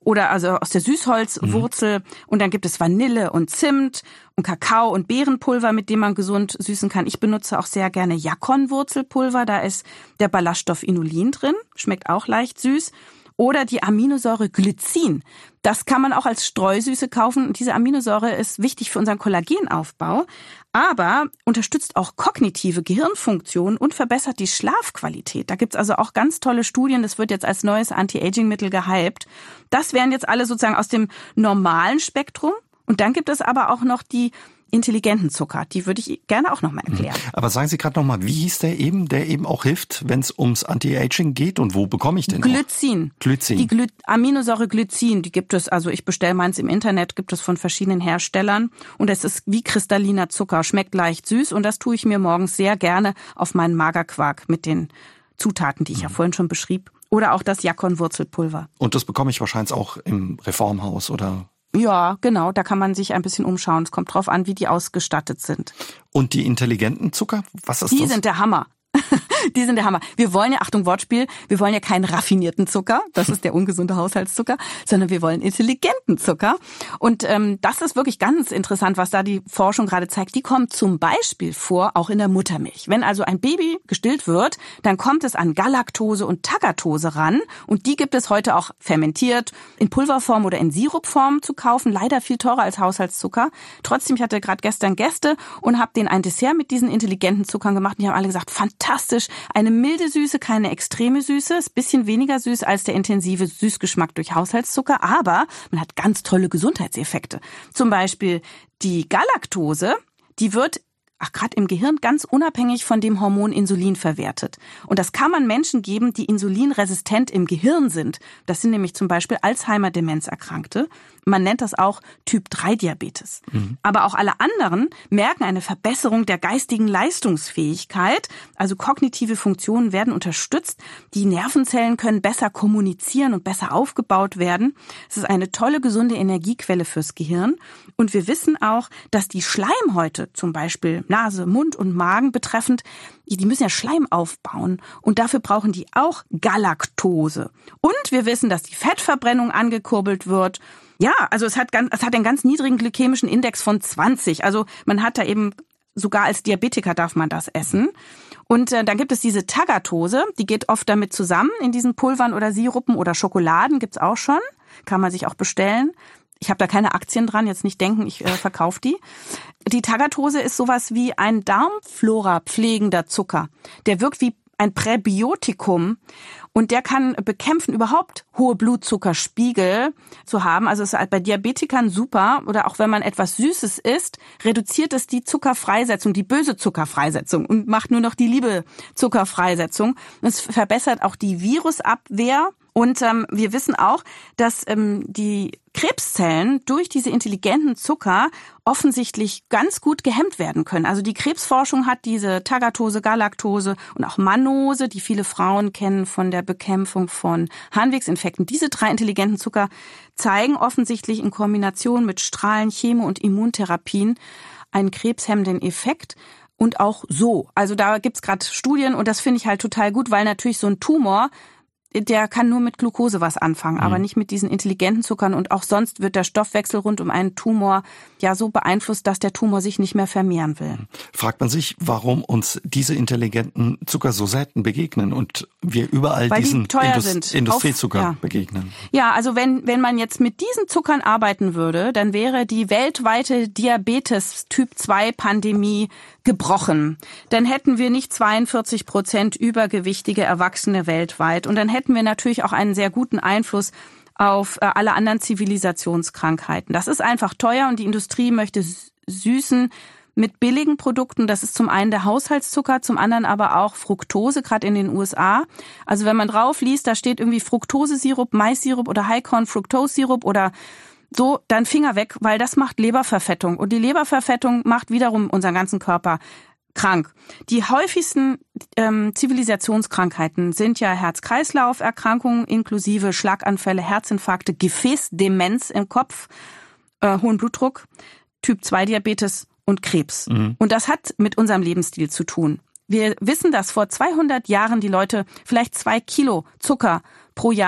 oder also aus der Süßholzwurzel. Mhm. Und dann gibt es Vanille und Zimt und Kakao und Beerenpulver, mit dem man gesund süßen kann. Ich benutze auch sehr gerne Jakon-Wurzelpulver. Da ist der Ballaststoff Inulin drin. Schmeckt auch leicht süß. Oder die Aminosäure Glycin. Das kann man auch als Streusüße kaufen. Und diese Aminosäure ist wichtig für unseren Kollagenaufbau, aber unterstützt auch kognitive Gehirnfunktionen und verbessert die Schlafqualität. Da gibt's also auch ganz tolle Studien. Das wird jetzt als neues Anti-Aging-Mittel gehypt. Das wären jetzt alle sozusagen aus dem normalen Spektrum. Und dann gibt es aber auch noch die intelligenten Zucker. Die würde ich gerne auch nochmal erklären. Aber sagen Sie gerade nochmal, wie hieß der eben, der eben auch hilft, wenn es ums Anti-Aging geht? Und wo bekomme ich den? Glycin. Auch? Glycin. Die Gly- Aminosäure Glycin, die gibt es, also ich bestelle meins im Internet, gibt es von verschiedenen Herstellern. Und es ist wie kristalliner Zucker, schmeckt leicht süß. Und das tue ich mir morgens sehr gerne auf meinen Magerquark mit den Zutaten, die ich mhm. ja vorhin schon beschrieb. Oder auch das Jakon-Wurzelpulver. Und das bekomme ich wahrscheinlich auch im Reformhaus, oder? Ja, genau, da kann man sich ein bisschen umschauen. Es kommt drauf an, wie die ausgestattet sind. Und die intelligenten Zucker, was ist die das? Die sind der Hammer. Die sind der Hammer. Wir wollen ja, Achtung Wortspiel, wir wollen ja keinen raffinierten Zucker, das ist der ungesunde Haushaltszucker, sondern wir wollen intelligenten Zucker. Und ähm, das ist wirklich ganz interessant, was da die Forschung gerade zeigt. Die kommt zum Beispiel vor, auch in der Muttermilch. Wenn also ein Baby gestillt wird, dann kommt es an Galaktose und Tagatose ran. Und die gibt es heute auch fermentiert, in Pulverform oder in Sirupform zu kaufen. Leider viel teurer als Haushaltszucker. Trotzdem, ich hatte gerade gestern Gäste und habe denen ein Dessert mit diesen intelligenten Zuckern gemacht. Und die haben alle gesagt, fantastisch. Eine milde Süße, keine extreme Süße, ist ein bisschen weniger süß als der intensive Süßgeschmack durch Haushaltszucker, aber man hat ganz tolle Gesundheitseffekte. Zum Beispiel die Galaktose, die wird ach gerade im Gehirn ganz unabhängig von dem Hormon Insulin verwertet. Und das kann man Menschen geben, die insulinresistent im Gehirn sind. Das sind nämlich zum Beispiel Alzheimer-Demenzerkrankte. Man nennt das auch Typ drei Diabetes. Mhm. Aber auch alle anderen merken eine Verbesserung der geistigen Leistungsfähigkeit. Also kognitive Funktionen werden unterstützt. Die Nervenzellen können besser kommunizieren und besser aufgebaut werden. Es ist eine tolle, gesunde Energiequelle fürs Gehirn. Und wir wissen auch, dass die Schleimhäute, zum Beispiel Nase, Mund und Magen betreffend, die müssen ja Schleim aufbauen. Und dafür brauchen die auch Galaktose. Und wir wissen, dass die Fettverbrennung angekurbelt wird. Ja, also es hat ganz, es hat einen ganz niedrigen glykämischen Index von zwanzig. Also man hat da eben, sogar als Diabetiker darf man das essen. Und äh, dann gibt es diese Tagatose, die geht oft damit zusammen in diesen Pulvern oder Sirupen oder Schokoladen, gibt's auch schon. Kann man sich auch bestellen. Ich habe da keine Aktien dran, jetzt nicht denken, ich äh, verkaufe die. Die Tagatose ist sowas wie ein Darmflora pflegender Zucker. Der wirkt wie ein Präbiotikum und der kann bekämpfen, überhaupt hohe Blutzuckerspiegel zu haben. Also es ist bei Diabetikern super, oder auch wenn man etwas Süßes isst, reduziert es die Zuckerfreisetzung, die böse Zuckerfreisetzung und macht nur noch die liebe Zuckerfreisetzung. Es verbessert auch die Virusabwehr. Und ähm, wir wissen auch, dass ähm, die Krebszellen durch diese intelligenten Zucker offensichtlich ganz gut gehemmt werden können. Also die Krebsforschung hat diese Tagatose, Galaktose und auch Mannose, die viele Frauen kennen von der Bekämpfung von Harnwegsinfekten. Diese drei intelligenten Zucker zeigen offensichtlich in Kombination mit Strahlen, Chemo- und Immuntherapien einen krebshemmenden Effekt. Und auch so. Also da gibt's gerade Studien und das finde ich halt total gut, weil natürlich so ein Tumor, der kann nur mit Glucose was anfangen, aber nicht mit diesen intelligenten Zuckern. Und auch sonst wird der Stoffwechsel rund um einen Tumor ja so beeinflusst, dass der Tumor sich nicht mehr vermehren will. Fragt man sich, warum uns diese intelligenten Zucker so selten begegnen und wir überall Weil diesen die teuer Indust- sind. Industriezucker Auf, ja. begegnen? Ja, also wenn wenn man jetzt mit diesen Zuckern arbeiten würde, dann wäre die weltweite Diabetes-Typ zwei Pandemie gebrochen. Dann hätten wir nicht zweiundvierzig Prozent übergewichtige Erwachsene weltweit. Und dann hätten wir natürlich auch einen sehr guten Einfluss auf alle anderen Zivilisationskrankheiten. Das ist einfach teuer und die Industrie möchte süßen mit billigen Produkten. Das ist zum einen der Haushaltszucker, zum anderen aber auch Fructose, gerade in den U S A. Also wenn man drauf liest, da steht irgendwie Fructosesirup, Maissirup oder High-Corn-Fructose-Sirup oder so, dann Finger weg, weil das macht Leberverfettung. Und die Leberverfettung macht wiederum unseren ganzen Körper krank. Die häufigsten ähm, Zivilisationskrankheiten sind ja Herz-Kreislauf-Erkrankungen inklusive Schlaganfälle, Herzinfarkte, Gefäßdemenz im Kopf, äh, hohen Blutdruck, Typ zwei Diabetes und Krebs. Mhm. Und das hat mit unserem Lebensstil zu tun. Wir wissen, dass vor zweihundert Jahren die Leute vielleicht zwei Kilo Zucker pro Jahr, pro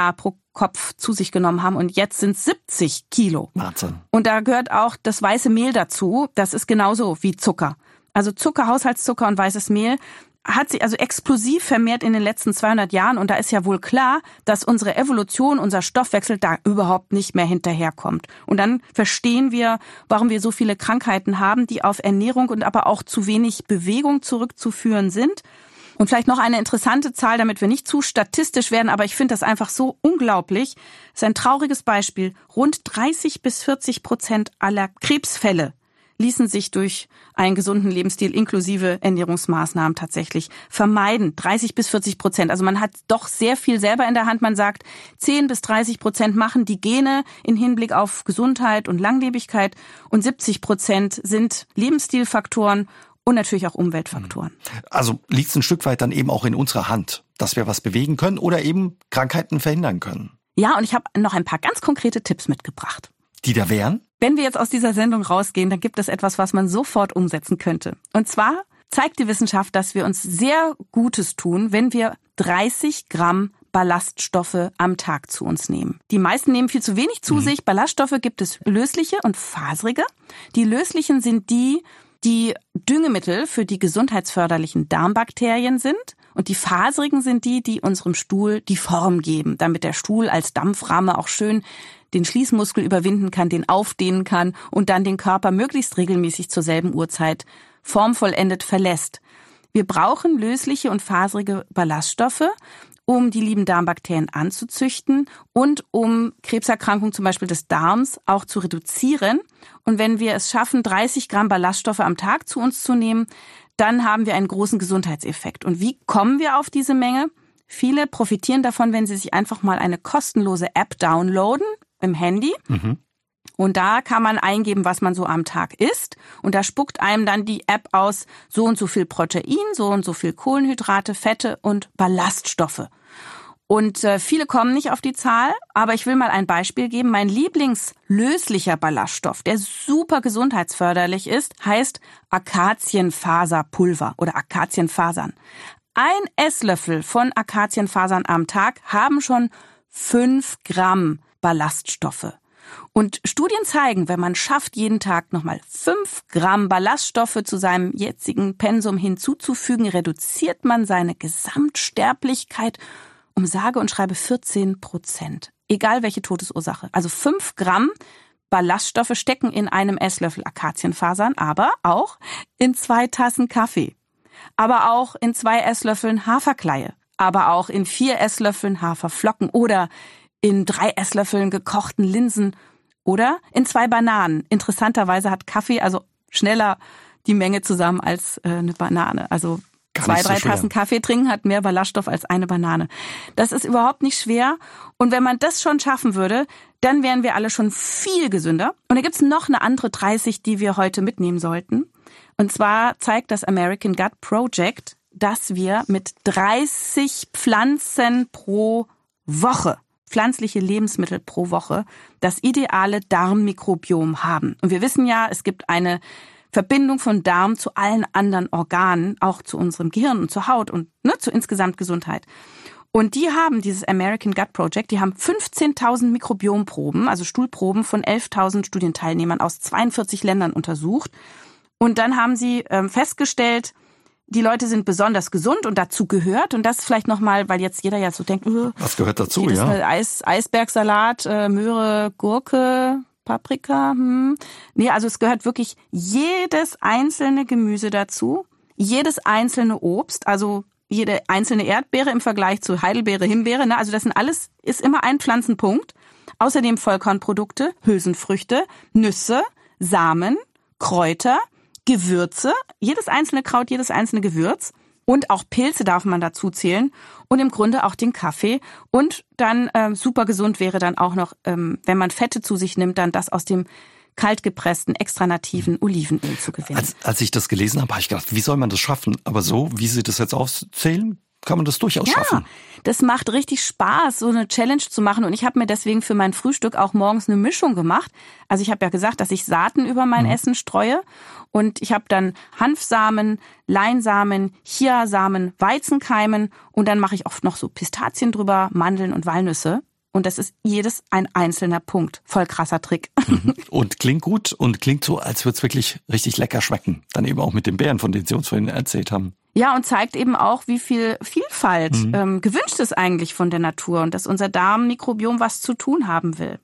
Kopf zu sich genommen haben und jetzt sind es siebzig Kilo. Wahnsinn. Und da gehört auch das weiße Mehl dazu. Das ist genauso wie Zucker. Also Zucker, Haushaltszucker und weißes Mehl hat sich also explosiv vermehrt in den letzten zweihundert Jahren. Und da ist ja wohl klar, dass unsere Evolution, unser Stoffwechsel da überhaupt nicht mehr hinterherkommt. Und dann verstehen wir, warum wir so viele Krankheiten haben, die auf Ernährung und aber auch zu wenig Bewegung zurückzuführen sind. Und vielleicht noch eine interessante Zahl, damit wir nicht zu statistisch werden, aber ich finde das einfach so unglaublich. Das ist ein trauriges Beispiel. Rund dreißig bis vierzig Prozent aller Krebsfälle ließen sich durch einen gesunden Lebensstil inklusive Ernährungsmaßnahmen tatsächlich vermeiden. dreißig bis vierzig Prozent. Also man hat doch sehr viel selber in der Hand. Man sagt, zehn bis dreißig Prozent machen die Gene in Hinblick auf Gesundheit und Langlebigkeit und siebzig Prozent sind Lebensstilfaktoren und natürlich auch Umweltfaktoren. Also liegt es ein Stück weit dann eben auch in unserer Hand, dass wir was bewegen können oder eben Krankheiten verhindern können. Ja, und ich habe noch ein paar ganz konkrete Tipps mitgebracht. Die da wären? Wenn wir jetzt aus dieser Sendung rausgehen, dann gibt es etwas, was man sofort umsetzen könnte. Und zwar zeigt die Wissenschaft, dass wir uns sehr Gutes tun, wenn wir dreißig Gramm Ballaststoffe am Tag zu uns nehmen. Die meisten nehmen viel zu wenig zu mhm. sich. Ballaststoffe gibt es lösliche und faserige. Die löslichen sind die, die Düngemittel für die gesundheitsförderlichen Darmbakterien sind. Und die faserigen sind die, die unserem Stuhl die Form geben, damit der Stuhl als Dampframme auch schön den Schließmuskel überwinden kann, den aufdehnen kann und dann den Körper möglichst regelmäßig zur selben Uhrzeit formvollendet verlässt. Wir brauchen lösliche und faserige Ballaststoffe, um die lieben Darmbakterien anzuzüchten und um Krebserkrankungen zum Beispiel des Darms auch zu reduzieren. Und wenn wir es schaffen, dreißig Gramm Ballaststoffe am Tag zu uns zu nehmen, dann haben wir einen großen Gesundheitseffekt. Und wie kommen wir auf diese Menge? Viele profitieren davon, wenn sie sich einfach mal eine kostenlose App downloaden im Handy. Mhm. Und da kann man eingeben, was man so am Tag isst. Und da spuckt einem dann die App aus, so und so viel Protein, so und so viel Kohlenhydrate, Fette und Ballaststoffe. Und äh, viele kommen nicht auf die Zahl, aber ich will mal ein Beispiel geben. Mein lieblingslöslicher Ballaststoff, der super gesundheitsförderlich ist, heißt Akazienfaserpulver oder Akazienfasern. Ein Esslöffel von Akazienfasern am Tag haben schon fünf Gramm Ballaststoffe. Und Studien zeigen, wenn man schafft, jeden Tag nochmal fünf Gramm Ballaststoffe zu seinem jetzigen Pensum hinzuzufügen, reduziert man seine Gesamtsterblichkeit um sage und schreibe vierzehn Prozent. Egal welche Todesursache. Also fünf Gramm Ballaststoffe stecken in einem Esslöffel Akazienfasern, aber auch in zwei Tassen Kaffee. Aber auch in zwei Esslöffeln Haferkleie. Aber auch in vier Esslöffeln Haferflocken oder in drei Esslöffeln gekochten Linsen oder in zwei Bananen. Interessanterweise hat Kaffee also schneller die Menge zusammen als äh, eine Banane. Also Gar zwei, drei so Tassen Kaffee trinken hat mehr Ballaststoff als eine Banane. Das ist überhaupt nicht schwer. Und wenn man das schon schaffen würde, dann wären wir alle schon viel gesünder. Und da gibt's noch eine andere dreißig, die wir heute mitnehmen sollten. Und zwar zeigt das American Gut Project, dass wir mit dreißig Pflanzen pro Woche, pflanzliche Lebensmittel pro Woche, das ideale Darmmikrobiom haben. Und wir wissen ja, es gibt eine Verbindung von Darm zu allen anderen Organen, auch zu unserem Gehirn und zur Haut und ne, zur insgesamt Gesundheit. Und die haben, dieses American Gut Project, die haben fünfzehntausend Mikrobiomproben, also Stuhlproben von elftausend Studienteilnehmern aus zweiundvierzig Ländern untersucht. Und dann haben sie ähm, festgestellt, die Leute sind besonders gesund und dazu gehört. Und das vielleicht nochmal, weil jetzt jeder ja so denkt, uh, was gehört dazu, ja? Eis, Eisbergsalat, äh, Möhre, Gurke, Paprika, hm. Nee, also es gehört wirklich jedes einzelne Gemüse dazu, jedes einzelne Obst, also jede einzelne Erdbeere im Vergleich zu Heidelbeere, Himbeere, ne? Also das sind alles, ist immer ein Pflanzenpunkt. Außerdem Vollkornprodukte, Hülsenfrüchte, Nüsse, Samen, Kräuter, Gewürze, jedes einzelne Kraut, jedes einzelne Gewürz. Und auch Pilze darf man dazu zählen und im Grunde auch den Kaffee. Und dann ähm, super gesund wäre dann auch noch, ähm, wenn man Fette zu sich nimmt, dann das aus dem kaltgepressten, extra nativen Olivenöl zu gewinnen. Als, als ich das gelesen habe, habe ich gedacht, wie soll man das schaffen? Aber so, wie Sie das jetzt aufzählen, kann man das durchaus ja, schaffen. Das macht richtig Spaß, so eine Challenge zu machen. Und ich habe mir deswegen für mein Frühstück auch morgens eine Mischung gemacht. Also ich habe ja gesagt, dass ich Saaten über mein mhm. Essen streue. Und ich habe dann Hanfsamen, Leinsamen, Chiasamen, Weizenkeimen. Und dann mache ich oft noch so Pistazien drüber, Mandeln und Walnüsse. Und das ist jedes ein einzelner Punkt. Voll krasser Trick. Und klingt gut und klingt so, als würde es wirklich richtig lecker schmecken. Dann eben auch mit den Beeren, von denen Sie uns vorhin erzählt haben. Ja, und zeigt eben auch, wie viel Vielfalt mhm. ähm, gewünscht ist eigentlich von der Natur und dass unser Darmmikrobiom was zu tun haben will.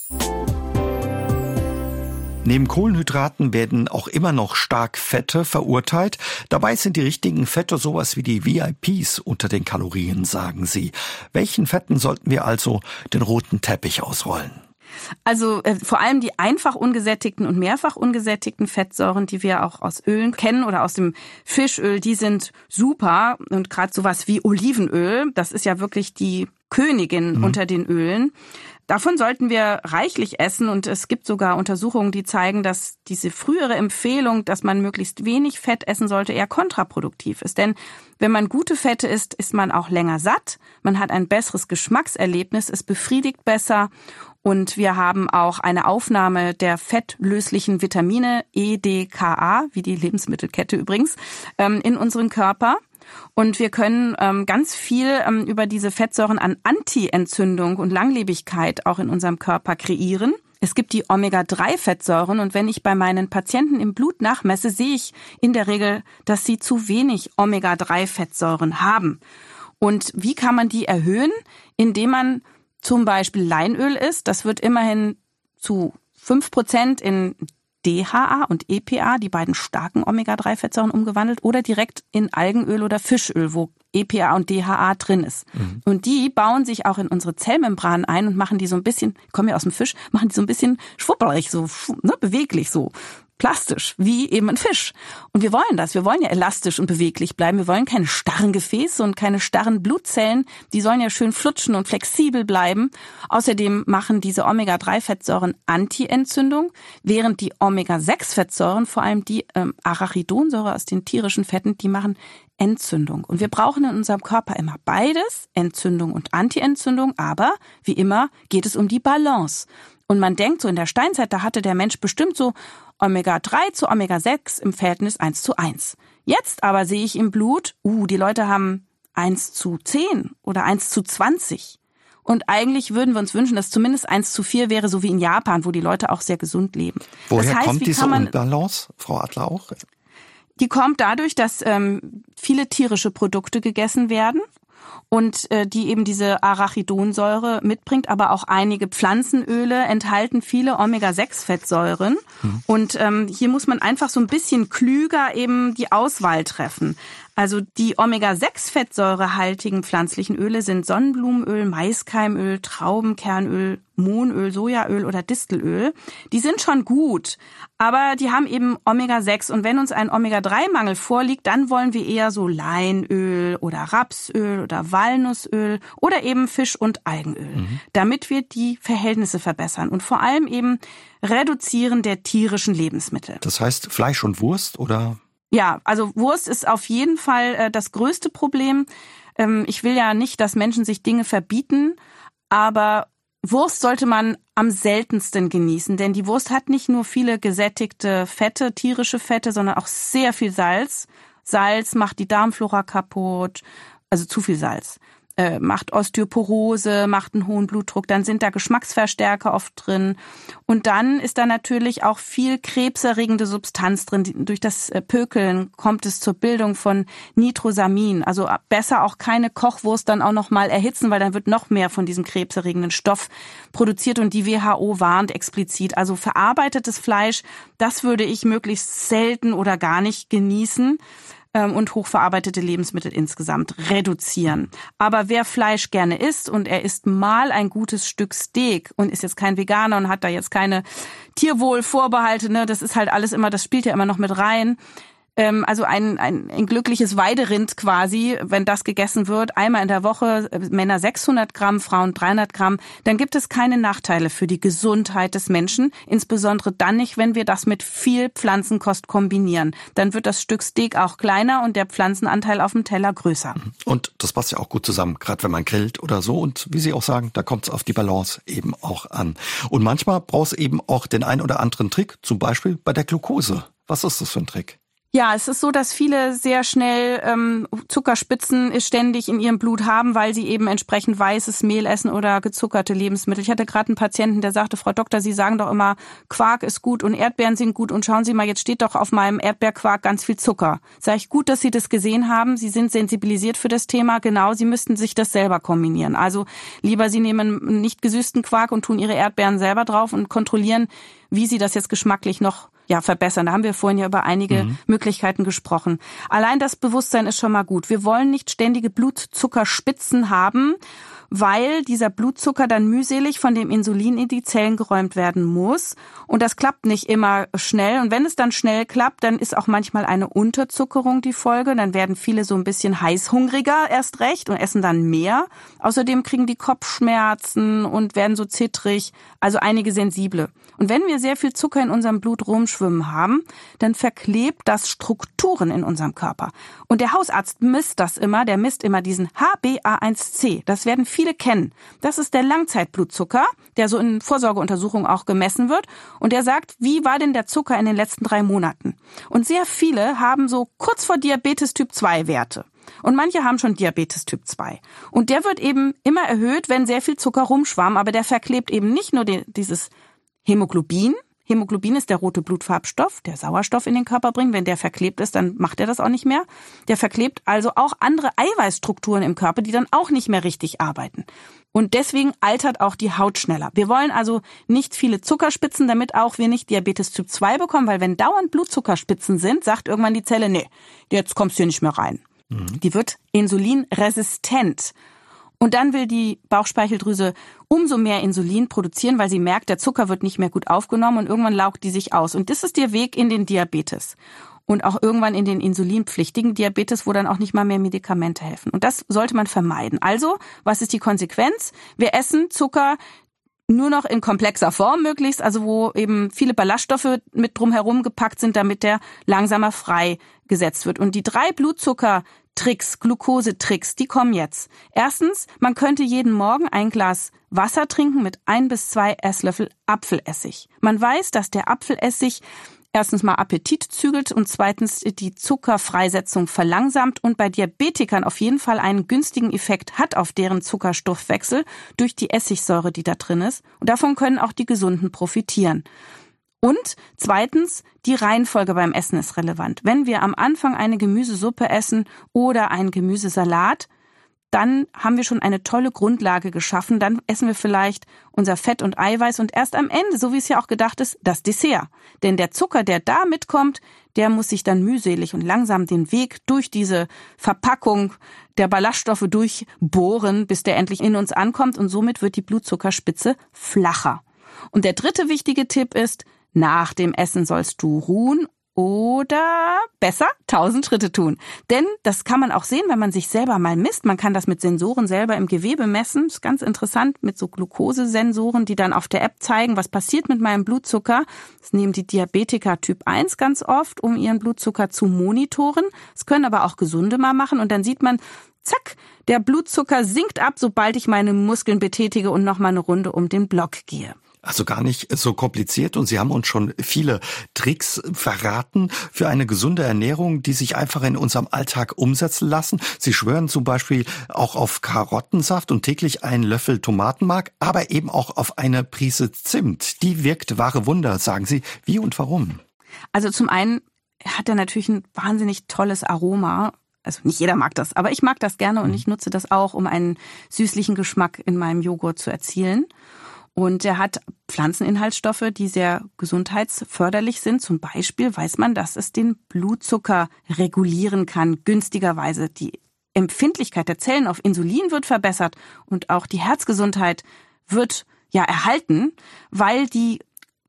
Neben Kohlenhydraten werden auch immer noch stark Fette verurteilt. Dabei sind die richtigen Fette sowas wie die V I Ps unter den Kalorien, sagen Sie. Welchen Fetten sollten wir also den roten Teppich ausrollen? Also äh, vor allem die einfach ungesättigten und mehrfach ungesättigten Fettsäuren, die wir auch aus Ölen kennen oder aus dem Fischöl, die sind super. Und gerade sowas wie Olivenöl, das ist ja wirklich die Königin mhm. unter den Ölen. Davon sollten wir reichlich essen und es gibt sogar Untersuchungen, die zeigen, dass diese frühere Empfehlung, dass man möglichst wenig Fett essen sollte, eher kontraproduktiv ist. Denn wenn man gute Fette isst, ist man auch länger satt, man hat ein besseres Geschmackserlebnis, es befriedigt besser und wir haben auch eine Aufnahme der fettlöslichen Vitamine E, D, K, A, wie die Lebensmittelkette übrigens, in unseren Körper. Und wir können ähm, ganz viel ähm, über diese Fettsäuren an Anti-Entzündung und Langlebigkeit auch in unserem Körper kreieren. Es gibt die Omega drei Fettsäuren und wenn ich bei meinen Patienten im Blut nachmesse, sehe ich in der Regel, dass sie zu wenig Omega drei Fettsäuren haben. Und wie kann man die erhöhen? Indem man zum Beispiel Leinöl isst. Das wird immerhin zu fünf Prozent in D H A und E P A, die beiden starken Omega drei Fettsäuren, umgewandelt oder direkt in Algenöl oder Fischöl, wo E P A und D H A drin ist. Mhm. Und die bauen sich auch in unsere Zellmembran ein und machen die so ein bisschen, kommen ja aus dem Fisch, machen die so ein bisschen schwupperig, so ne, beweglich, so plastisch, wie eben ein Fisch. Und wir wollen das. Wir wollen ja elastisch und beweglich bleiben. Wir wollen keine starren Gefäße und keine starren Blutzellen. Die sollen ja schön flutschen und flexibel bleiben. Außerdem machen diese Omega drei Fettsäuren Anti-Entzündung, während die Omega sechs Fettsäuren, vor allem die ähm, Arachidonsäure aus den tierischen Fetten, die machen Entzündung. Und wir brauchen in unserem Körper immer beides, Entzündung und Anti-Entzündung. Aber wie immer geht es um die Balance. Und man denkt so, in der Steinzeit, da hatte der Mensch bestimmt so Omega drei zu Omega sechs im Verhältnis eins zu eins. Jetzt aber sehe ich im Blut, uh, die Leute haben eins zu zehn oder eins zu zwanzig. Und eigentlich würden wir uns wünschen, dass zumindest eins zu vier wäre, so wie in Japan, wo die Leute auch sehr gesund leben. Woher das heißt, kommt wie diese kann man, Unbalance, Frau Adler auch? Die kommt dadurch, dass ähm, viele tierische Produkte gegessen werden. Und äh, die eben diese Arachidonsäure mitbringt, aber auch einige Pflanzenöle enthalten viele Omega sechs Fettsäuren. Mhm. Und ähm, hier muss man einfach so ein bisschen klüger eben die Auswahl treffen. Also die Omega sechs fettsäurehaltigen pflanzlichen Öle sind Sonnenblumenöl, Maiskeimöl, Traubenkernöl, Mohnöl, Sojaöl oder Distelöl. Die sind schon gut, aber die haben eben Omega sechs. Und wenn uns ein Omega drei Mangel vorliegt, dann wollen wir eher so Leinöl oder Rapsöl oder Walnussöl oder eben Fisch- und Algenöl, mhm. damit wir die Verhältnisse verbessern und vor allem eben reduzieren der tierischen Lebensmittel. Das heißt Fleisch und Wurst oder? Ja, also Wurst ist auf jeden Fall äh, das größte Problem. Ähm, ich will ja nicht, dass Menschen sich Dinge verbieten, aber Wurst sollte man am seltensten genießen, denn die Wurst hat nicht nur viele gesättigte Fette, tierische Fette, sondern auch sehr viel Salz. Salz macht die Darmflora kaputt, also zu viel Salz. Äh, macht Osteoporose, macht einen hohen Blutdruck, dann sind da Geschmacksverstärker oft drin. Und dann ist da natürlich auch viel krebserregende Substanz drin. Durch das Pökeln kommt es zur Bildung von Nitrosamin. Also besser auch keine Kochwurst dann auch noch mal erhitzen, weil dann wird noch mehr von diesem krebserregenden Stoff produziert. Und die W H O warnt explizit. Also verarbeitetes Fleisch, das würde ich möglichst selten oder gar nicht genießen. Und hochverarbeitete Lebensmittel insgesamt reduzieren. Aber wer Fleisch gerne isst und er isst mal ein gutes Stück Steak und ist jetzt kein Veganer und hat da jetzt keine Tierwohlvorbehalte, ne, das ist halt alles immer, das spielt ja immer noch mit rein. Also ein, ein, ein glückliches Weiderind quasi, wenn das gegessen wird, einmal in der Woche, Männer sechshundert Gramm, Frauen dreihundert Gramm, dann gibt es keine Nachteile für die Gesundheit des Menschen, insbesondere dann nicht, wenn wir das mit viel Pflanzenkost kombinieren. Dann wird das Stück Steak auch kleiner und der Pflanzenanteil auf dem Teller größer. Und das passt ja auch gut zusammen, gerade wenn man grillt oder so. Und wie Sie auch sagen, da kommt es auf die Balance eben auch an. Und manchmal braucht es eben auch den ein oder anderen Trick, zum Beispiel bei der Glucose. Was ist das für ein Trick? Ja, es ist so, dass viele sehr schnell ähm, Zuckerspitzen ständig in ihrem Blut haben, weil sie eben entsprechend weißes Mehl essen oder gezuckerte Lebensmittel. Ich hatte gerade einen Patienten, der sagte, Frau Doktor, Sie sagen doch immer, Quark ist gut und Erdbeeren sind gut und schauen Sie mal, jetzt steht doch auf meinem Erdbeerquark ganz viel Zucker. Sag ich, gut, dass Sie das gesehen haben. Sie sind sensibilisiert für das Thema. Genau, Sie müssten sich das selber kombinieren. Also lieber Sie nehmen einen nicht gesüßten Quark und tun Ihre Erdbeeren selber drauf und kontrollieren, wie Sie das jetzt geschmacklich noch ja verbessern. Da haben wir vorhin ja über einige mhm. Möglichkeiten gesprochen. Allein das Bewusstsein ist schon mal gut. Wir wollen nicht ständige Blutzuckerspitzen haben, weil dieser Blutzucker dann mühselig von dem Insulin in die Zellen geräumt werden muss. Und das klappt nicht immer schnell. Und wenn es dann schnell klappt, dann ist auch manchmal eine Unterzuckerung die Folge. Dann werden viele so ein bisschen heißhungriger erst recht und essen dann mehr. Außerdem kriegen die Kopfschmerzen und werden so zittrig, also einige sensible. Und wenn wir sehr viel Zucker in unserem Blut rumschwimmen haben, dann verklebt das Strukturen in unserem Körper. Und der Hausarzt misst das immer, der misst immer diesen H b A eins C. Das werden viele kennen. Das ist der Langzeitblutzucker, der so in Vorsorgeuntersuchungen auch gemessen wird. Und der sagt, wie war denn der Zucker in den letzten drei Monaten? Und sehr viele haben so kurz vor Diabetes Typ zwei Werte. Und manche haben schon Diabetes Typ zwei. Und der wird eben immer erhöht, wenn sehr viel Zucker rumschwamm. Aber der verklebt eben nicht nur die, dieses Hämoglobin. Hämoglobin ist der rote Blutfarbstoff, der Sauerstoff in den Körper bringt. Wenn der verklebt ist, dann macht er das auch nicht mehr. Der verklebt also auch andere Eiweißstrukturen im Körper, die dann auch nicht mehr richtig arbeiten. Und deswegen altert auch die Haut schneller. Wir wollen also nicht viele Zuckerspitzen, damit auch wir nicht Diabetes Typ zwei bekommen, weil wenn dauernd Blutzuckerspitzen sind, sagt irgendwann die Zelle, nee, jetzt kommst du hier nicht mehr rein. Mhm. Die wird insulinresistent. Und dann will die Bauchspeicheldrüse umso mehr Insulin produzieren, weil sie merkt, der Zucker wird nicht mehr gut aufgenommen und irgendwann laugt die sich aus. Und das ist der Weg in den Diabetes. Und auch irgendwann in den insulinpflichtigen Diabetes, wo dann auch nicht mal mehr Medikamente helfen. Und das sollte man vermeiden. Also, was ist die Konsequenz? Wir essen Zucker nur noch in komplexer Form möglichst, also wo eben viele Ballaststoffe mit drumherum gepackt sind, damit der langsamer freigesetzt wird. Und die drei Blutzucker-Tricks, Glukosetricks, die kommen jetzt. Erstens, man könnte jeden Morgen ein Glas Wasser trinken mit ein bis zwei Esslöffel Apfelessig. Man weiß, dass der Apfelessig erstens mal Appetit zügelt und zweitens die Zuckerfreisetzung verlangsamt und bei Diabetikern auf jeden Fall einen günstigen Effekt hat auf deren Zuckerstoffwechsel durch die Essigsäure, die da drin ist. Und davon können auch die Gesunden profitieren. Und zweitens, die Reihenfolge beim Essen ist relevant. Wenn wir am Anfang eine Gemüsesuppe essen oder einen Gemüsesalat, dann haben wir schon eine tolle Grundlage geschaffen. Dann essen wir vielleicht unser Fett und Eiweiß und erst am Ende, so wie es ja auch gedacht ist, das Dessert. Denn der Zucker, der da mitkommt, der muss sich dann mühselig und langsam den Weg durch diese Verpackung der Ballaststoffe durchbohren, bis der endlich in uns ankommt und somit wird die Blutzuckerspitze flacher. Und der dritte wichtige Tipp ist, nach dem Essen sollst du ruhen oder besser tausend Schritte tun. Denn das kann man auch sehen, wenn man sich selber mal misst. Man kann das mit Sensoren selber im Gewebe messen. Das ist ganz interessant, mit so Glukosesensoren, die dann auf der App zeigen, was passiert mit meinem Blutzucker. Das nehmen die Diabetiker Typ eins ganz oft, um ihren Blutzucker zu monitoren. Das können aber auch Gesunde mal machen. Und dann sieht man, zack, der Blutzucker sinkt ab, sobald ich meine Muskeln betätige und nochmal eine Runde um den Block gehe. Also gar nicht so kompliziert und Sie haben uns schon viele Tricks verraten für eine gesunde Ernährung, die sich einfach in unserem Alltag umsetzen lassen. Sie schwören zum Beispiel auch auf Karottensaft und täglich einen Löffel Tomatenmark, aber eben auch auf eine Prise Zimt. Die wirkt wahre Wunder, sagen Sie. Wie und warum? Also zum einen hat er natürlich ein wahnsinnig tolles Aroma. Also nicht jeder mag das, aber ich mag das gerne und ich nutze das auch, um einen süßlichen Geschmack in meinem Joghurt zu erzielen. Und er hat Pflanzeninhaltsstoffe, die sehr gesundheitsförderlich sind. Zum Beispiel weiß man, dass es den Blutzucker regulieren kann, günstigerweise. Die Empfindlichkeit der Zellen auf Insulin wird verbessert und auch die Herzgesundheit wird ja erhalten, weil die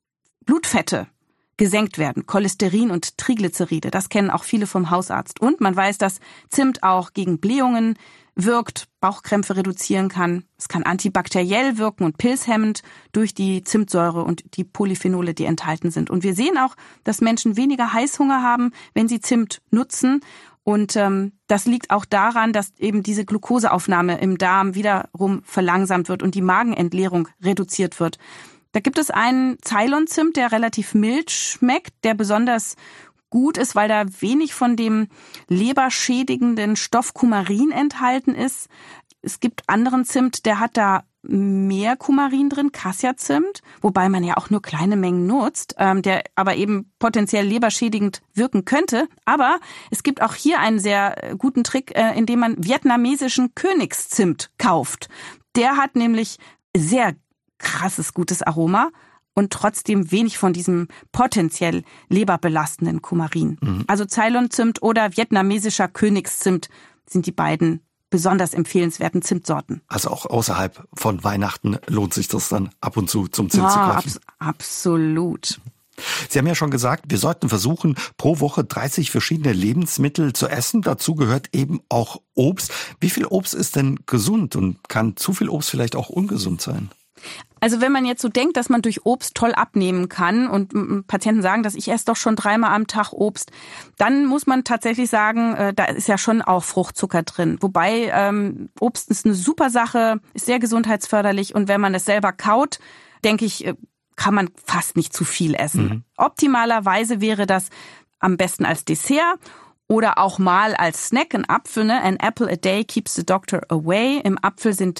Blutfette gesenkt werden, Cholesterin und Triglyceride. Das kennen auch viele vom Hausarzt. Und man weiß, dass Zimt auch gegen Blähungen wirkt, Bauchkrämpfe reduzieren kann. Es kann antibakteriell wirken und pilzhemmend durch die Zimtsäure und die Polyphenole, die enthalten sind. Und wir sehen auch, dass Menschen weniger Heißhunger haben, wenn sie Zimt nutzen. Und ähm, das liegt auch daran, dass eben diese Glukoseaufnahme im Darm wiederum verlangsamt wird und die Magenentleerung reduziert wird. Da gibt es einen Ceylon-Zimt, der relativ mild schmeckt, der besonders gut ist, weil da wenig von dem leberschädigenden Stoff Kumarin enthalten ist. Es gibt anderen Zimt, der hat da mehr Kumarin drin, Cassia-Zimt, wobei man ja auch nur kleine Mengen nutzt, ähm, der aber eben potenziell leberschädigend wirken könnte. Aber es gibt auch hier einen sehr guten Trick, äh, indem man vietnamesischen Königszimt kauft. Der hat nämlich sehr krasses, gutes Aroma und trotzdem wenig von diesem potenziell leberbelastenden Kumarin. Mhm. Also Ceylon-Zimt oder vietnamesischer Königszimt sind die beiden besonders empfehlenswerten Zimtsorten. Also auch außerhalb von Weihnachten lohnt sich das dann ab und zu zum Zimt ja, zu greifen. Abs- absolut. Sie haben ja schon gesagt, wir sollten versuchen, pro Woche dreißig verschiedene Lebensmittel zu essen. Dazu gehört eben auch Obst. Wie viel Obst ist denn gesund und kann zu viel Obst vielleicht auch ungesund sein? Also wenn man jetzt so denkt, dass man durch Obst toll abnehmen kann und Patienten sagen, dass ich esse doch schon dreimal am Tag Obst, dann muss man tatsächlich sagen, äh, da ist ja schon auch Fruchtzucker drin. Wobei ähm, Obst ist eine super Sache, ist sehr gesundheitsförderlich und wenn man es selber kaut, denke ich, äh, kann man fast nicht zu viel essen. Mhm. Optimalerweise wäre das am besten als Dessert oder auch mal als Snack, ein Apfel, ne? An apple a day keeps the doctor away. Im Apfel sind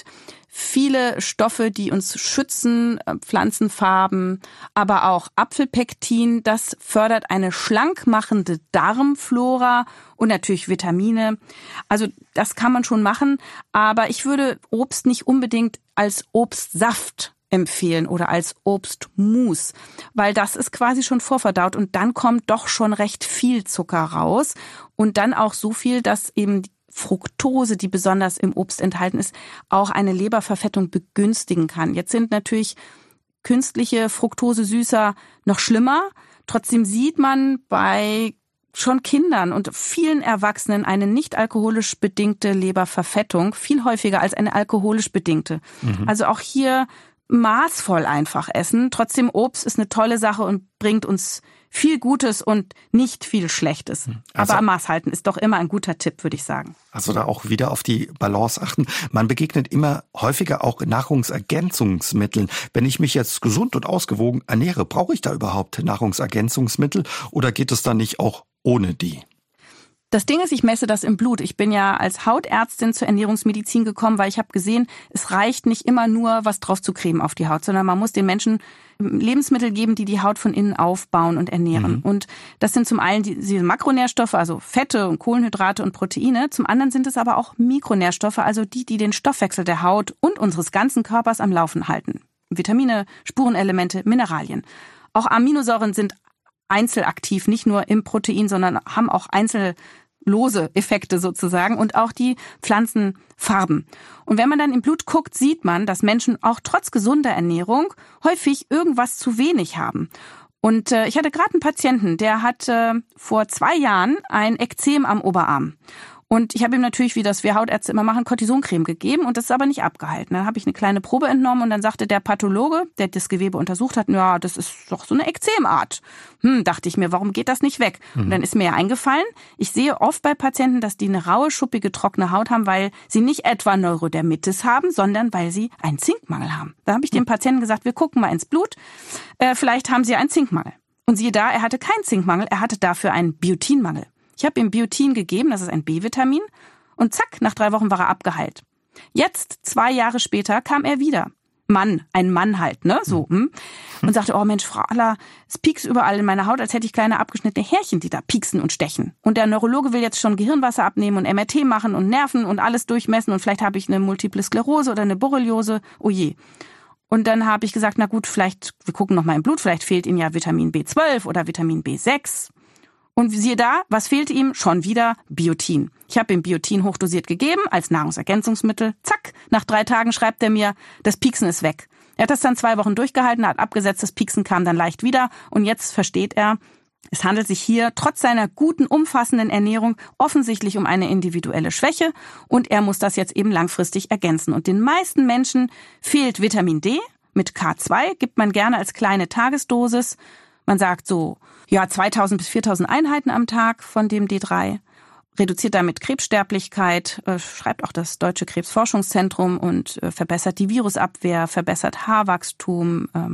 viele Stoffe, die uns schützen, Pflanzenfarben, aber auch Apfelpektin. Das fördert eine schlank machende Darmflora und natürlich Vitamine. Also das kann man schon machen, aber ich würde Obst nicht unbedingt als Obstsaft empfehlen oder als Obstmus, weil das ist quasi schon vorverdaut und dann kommt doch schon recht viel Zucker raus und dann auch so viel, dass eben Fructose, die besonders im Obst enthalten ist, auch eine Leberverfettung begünstigen kann. Jetzt sind natürlich künstliche Fructose-Süßer noch schlimmer. Trotzdem sieht man bei schon Kindern und vielen Erwachsenen eine nicht alkoholisch bedingte Leberverfettung viel häufiger als eine alkoholisch bedingte. Mhm. Also auch hier maßvoll einfach essen. Trotzdem, Obst ist eine tolle Sache und bringt uns viel Gutes und nicht viel Schlechtes. Also, aber Maß halten ist doch immer ein guter Tipp, würde ich sagen. Also da auch wieder auf die Balance achten. Man begegnet immer häufiger auch Nahrungsergänzungsmitteln. Wenn ich mich jetzt gesund und ausgewogen ernähre, brauche ich da überhaupt Nahrungsergänzungsmittel oder geht es dann nicht auch ohne die? Das Ding ist, ich messe das im Blut. Ich bin ja als Hautärztin zur Ernährungsmedizin gekommen, weil ich habe gesehen, es reicht nicht immer nur, was drauf zu cremen auf die Haut, sondern man muss den Menschen Lebensmittel geben, die die Haut von innen aufbauen und ernähren. Mhm. Und das sind zum einen diese Makronährstoffe, also Fette und Kohlenhydrate und Proteine. Zum anderen sind es aber auch Mikronährstoffe, also die, die den Stoffwechsel der Haut und unseres ganzen Körpers am Laufen halten. Vitamine, Spurenelemente, Mineralien. Auch Aminosäuren sind einzelaktiv, nicht nur im Protein, sondern haben auch einzellose Effekte sozusagen und auch die Pflanzenfarben. Und wenn man dann im Blut guckt, sieht man, dass Menschen auch trotz gesunder Ernährung häufig irgendwas zu wenig haben. Und äh, ich hatte gerade einen Patienten, der hat äh, vor zwei Jahren ein Ekzem am Oberarm. Und ich habe ihm natürlich, wie das wir Hautärzte immer machen, Cortisoncreme gegeben und das ist aber nicht abgehalten. Dann habe ich eine kleine Probe entnommen und dann sagte der Pathologe, der das Gewebe untersucht hat, ja, das ist doch so eine Ekzemart. Hm, dachte ich mir, warum geht das nicht weg? Mhm. Und dann ist mir ja eingefallen, ich sehe oft bei Patienten, dass die eine raue, schuppige, trockene Haut haben, weil sie nicht etwa Neurodermitis haben, sondern weil sie einen Zinkmangel haben. Da habe ich dem Patienten gesagt, wir gucken mal ins Blut, äh, vielleicht haben sie einen Zinkmangel. Und siehe da, er hatte keinen Zinkmangel, er hatte dafür einen Biotinmangel. Ich habe ihm Biotin gegeben, das ist ein B-Vitamin, und zack, nach drei Wochen war er abgeheilt. Jetzt, zwei Jahre später, kam er wieder. Mann, ein Mann halt, ne, so. Hm? Und sagte, oh Mensch, Frau Aller, es piekst überall in meiner Haut, als hätte ich kleine abgeschnittene Härchen, die da pieksen und stechen. Und der Neurologe will jetzt schon Gehirnwasser abnehmen und M R T machen und Nerven und alles durchmessen und vielleicht habe ich eine Multiple Sklerose oder eine Borreliose, oh je. Und dann habe ich gesagt, na gut, vielleicht, wir gucken noch mal im Blut, vielleicht fehlt Ihnen ja Vitamin B zwölf oder Vitamin B sechs. Und siehe da, was fehlte ihm? Schon wieder Biotin. Ich habe ihm Biotin hochdosiert gegeben als Nahrungsergänzungsmittel. Zack, nach drei Tagen schreibt er mir, das Pieksen ist weg. Er hat das dann zwei Wochen durchgehalten, hat abgesetzt, das Pieksen kam dann leicht wieder. Und jetzt versteht er, es handelt sich hier trotz seiner guten, umfassenden Ernährung offensichtlich um eine individuelle Schwäche. Und er muss das jetzt eben langfristig ergänzen. Und den meisten Menschen fehlt Vitamin D. Mit K zwei gibt man gerne als kleine Tagesdosis. Man sagt so, ja, zweitausend bis viertausend Einheiten am Tag von dem D drei, reduziert damit Krebssterblichkeit, äh, schreibt auch das Deutsche Krebsforschungszentrum und äh, verbessert die Virusabwehr, verbessert Haarwachstum, ähm,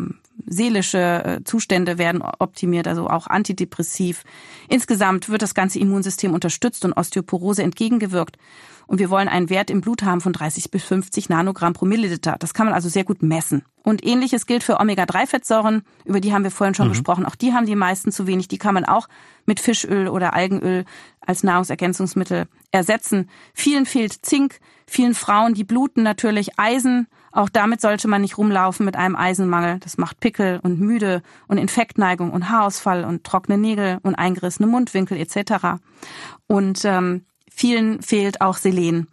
seelische Zustände werden optimiert, also auch antidepressiv. Insgesamt wird das ganze Immunsystem unterstützt und Osteoporose entgegengewirkt. Und wir wollen einen Wert im Blut haben von dreißig bis fünfzig Nanogramm pro Milliliter. Das kann man also sehr gut messen. Und Ähnliches gilt für Omega drei Fettsäuren. Über die haben wir vorhin schon mhm. gesprochen. Auch die haben die meisten zu wenig. Die kann man auch mit Fischöl oder Algenöl als Nahrungsergänzungsmittel ersetzen. Vielen fehlt Zink. Vielen Frauen, die bluten, natürlich Eisen. Auch damit sollte man nicht rumlaufen mit einem Eisenmangel. Das macht Pickel und müde und Infektneigung und Haarausfall und trockene Nägel und eingerissene Mundwinkel et cetera. Und ähm, vielen fehlt auch Selen.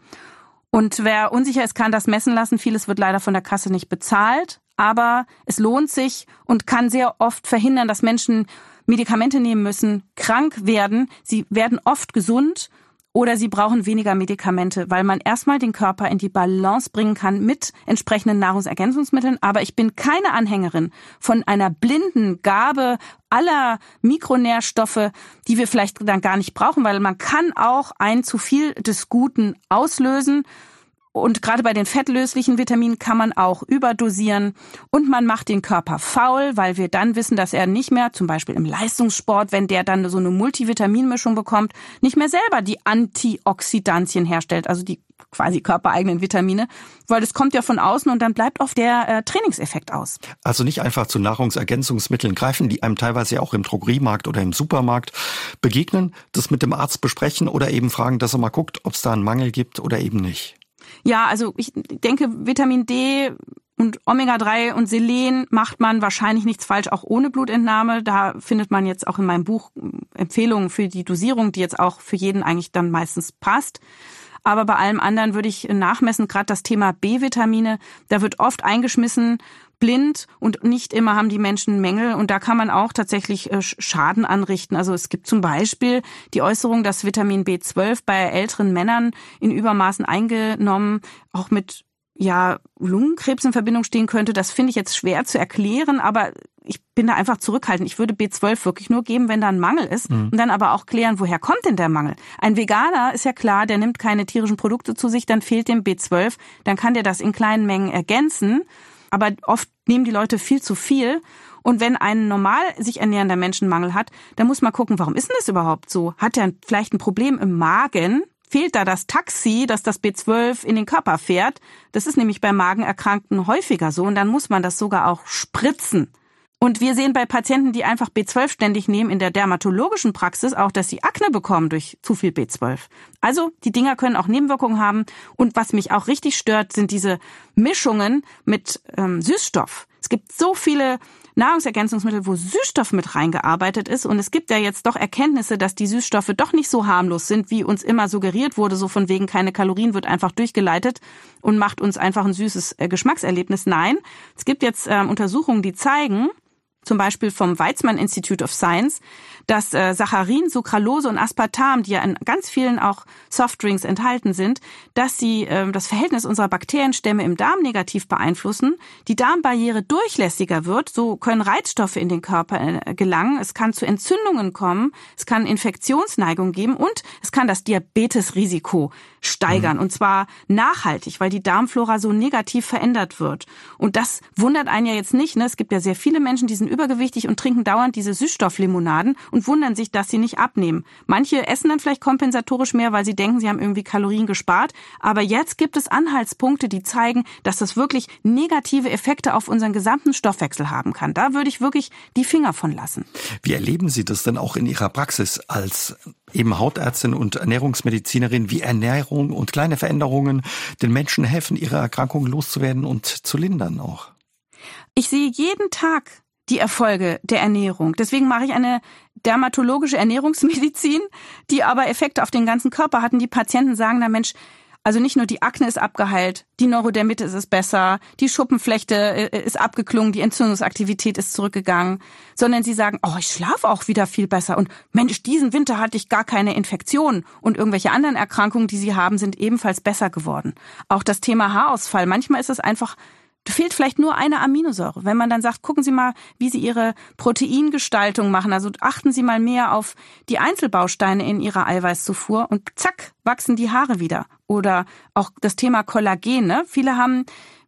Und wer unsicher ist, kann das messen lassen. Vieles wird leider von der Kasse nicht bezahlt. Aber es lohnt sich und kann sehr oft verhindern, dass Menschen Medikamente nehmen müssen, krank werden. Sie werden oft gesund oder sie brauchen weniger Medikamente, weil man erstmal den Körper in die Balance bringen kann mit entsprechenden Nahrungsergänzungsmitteln. Aber ich bin keine Anhängerin von einer blinden Gabe aller Mikronährstoffe, die wir vielleicht dann gar nicht brauchen, weil man kann auch ein zu viel des Guten auslösen. Und gerade bei den fettlöslichen Vitaminen kann man auch überdosieren und man macht den Körper faul, weil wir dann wissen, dass er nicht mehr, zum Beispiel im Leistungssport, wenn der dann so eine Multivitaminmischung bekommt, nicht mehr selber die Antioxidantien herstellt, also die quasi körpereigenen Vitamine, weil das kommt ja von außen und dann bleibt oft der äh, Trainingseffekt aus. Also nicht einfach zu Nahrungsergänzungsmitteln greifen, die einem teilweise auch im Drogeriemarkt oder im Supermarkt begegnen, das mit dem Arzt besprechen oder eben fragen, dass er mal guckt, ob es da einen Mangel gibt oder eben nicht. Ja, also ich denke, Vitamin D und Omega drei und Selen macht man wahrscheinlich nichts falsch, auch ohne Blutentnahme. Da findet man jetzt auch in meinem Buch Empfehlungen für die Dosierung, die jetzt auch für jeden eigentlich dann meistens passt. Aber bei allem anderen würde ich nachmessen, gerade das Thema B-Vitamine, da wird oft eingeschmissen, blind und nicht immer haben die Menschen Mängel und da kann man auch tatsächlich Schaden anrichten. Also es gibt zum Beispiel die Äußerung, dass Vitamin B zwölf bei älteren Männern in Übermaßen eingenommen auch mit ja Lungenkrebs in Verbindung stehen könnte. Das finde ich jetzt schwer zu erklären, aber ich bin da einfach zurückhaltend. Ich würde B zwölf wirklich nur geben, wenn da ein Mangel ist mhm. und dann aber auch klären, woher kommt denn der Mangel? Ein Veganer ist ja klar, der nimmt keine tierischen Produkte zu sich, dann fehlt dem B zwölf, dann kann der das in kleinen Mengen ergänzen. Aber oft nehmen die Leute viel zu viel. Und wenn ein normal sich ernährender Mensch einen Mangel hat, dann muss man gucken, warum ist denn das überhaupt so? Hat er vielleicht ein Problem im Magen? Fehlt da das Taxi, dass das B zwölf in den Körper fährt? Das ist nämlich bei Magenerkrankten häufiger so. Und dann muss man das sogar auch spritzen. Und wir sehen bei Patienten, die einfach B zwölf ständig nehmen, in der dermatologischen Praxis auch, dass sie Akne bekommen durch zu viel B zwölf. Also die Dinger können auch Nebenwirkungen haben. Und was mich auch richtig stört, sind diese Mischungen mit ähm, Süßstoff. Es gibt so viele Nahrungsergänzungsmittel, wo Süßstoff mit reingearbeitet ist. Und es gibt ja jetzt doch Erkenntnisse, dass die Süßstoffe doch nicht so harmlos sind, wie uns immer suggeriert wurde. So von wegen keine Kalorien wird einfach durchgeleitet und macht uns einfach ein süßes äh, Geschmackserlebnis. Nein, es gibt jetzt ähm, Untersuchungen, die zeigen, zum Beispiel vom Weizmann Institute of Science, dass äh, Saccharin, Sucralose und Aspartam, die ja in ganz vielen auch Softdrinks enthalten sind, dass sie äh, das Verhältnis unserer Bakterienstämme im Darm negativ beeinflussen, die Darmbarriere durchlässiger wird, so können Reizstoffe in den Körper äh, gelangen, es kann zu Entzündungen kommen, es kann Infektionsneigung geben und es kann das Diabetesrisiko steigern mhm. und zwar nachhaltig, weil die Darmflora so negativ verändert wird. Und das wundert einen ja jetzt nicht, ne? Es gibt ja sehr viele Menschen, die sind übergewichtig und trinken dauernd diese Süßstofflimonaden und wundern sich, dass sie nicht abnehmen. Manche essen dann vielleicht kompensatorisch mehr, weil sie denken, sie haben irgendwie Kalorien gespart. Aber jetzt gibt es Anhaltspunkte, die zeigen, dass das wirklich negative Effekte auf unseren gesamten Stoffwechsel haben kann. Da würde ich wirklich die Finger von lassen. Wie erleben Sie das denn auch in Ihrer Praxis als eben Hautärztin und Ernährungsmedizinerin, wie Ernährung und kleine Veränderungen den Menschen helfen, ihre Erkrankungen loszuwerden und zu lindern auch? Ich sehe jeden Tag die Erfolge der Ernährung. Deswegen mache ich eine dermatologische Ernährungsmedizin, die aber Effekte auf den ganzen Körper hat. Und die Patienten sagen, na Mensch, also nicht nur die Akne ist abgeheilt, die Neurodermitis ist besser, die Schuppenflechte ist abgeklungen, die Entzündungsaktivität ist zurückgegangen, sondern sie sagen, oh, ich schlafe auch wieder viel besser und Mensch, diesen Winter hatte ich gar keine Infektion und irgendwelche anderen Erkrankungen, die sie haben, sind ebenfalls besser geworden. Auch das Thema Haarausfall, manchmal ist es einfach fehlt vielleicht nur eine Aminosäure. Wenn man dann sagt, gucken Sie mal, wie Sie Ihre Proteingestaltung machen. Also achten Sie mal mehr auf die Einzelbausteine in Ihrer Eiweißzufuhr und zack, wachsen die Haare wieder. Oder auch das Thema Kollagen. Ne? Viele haben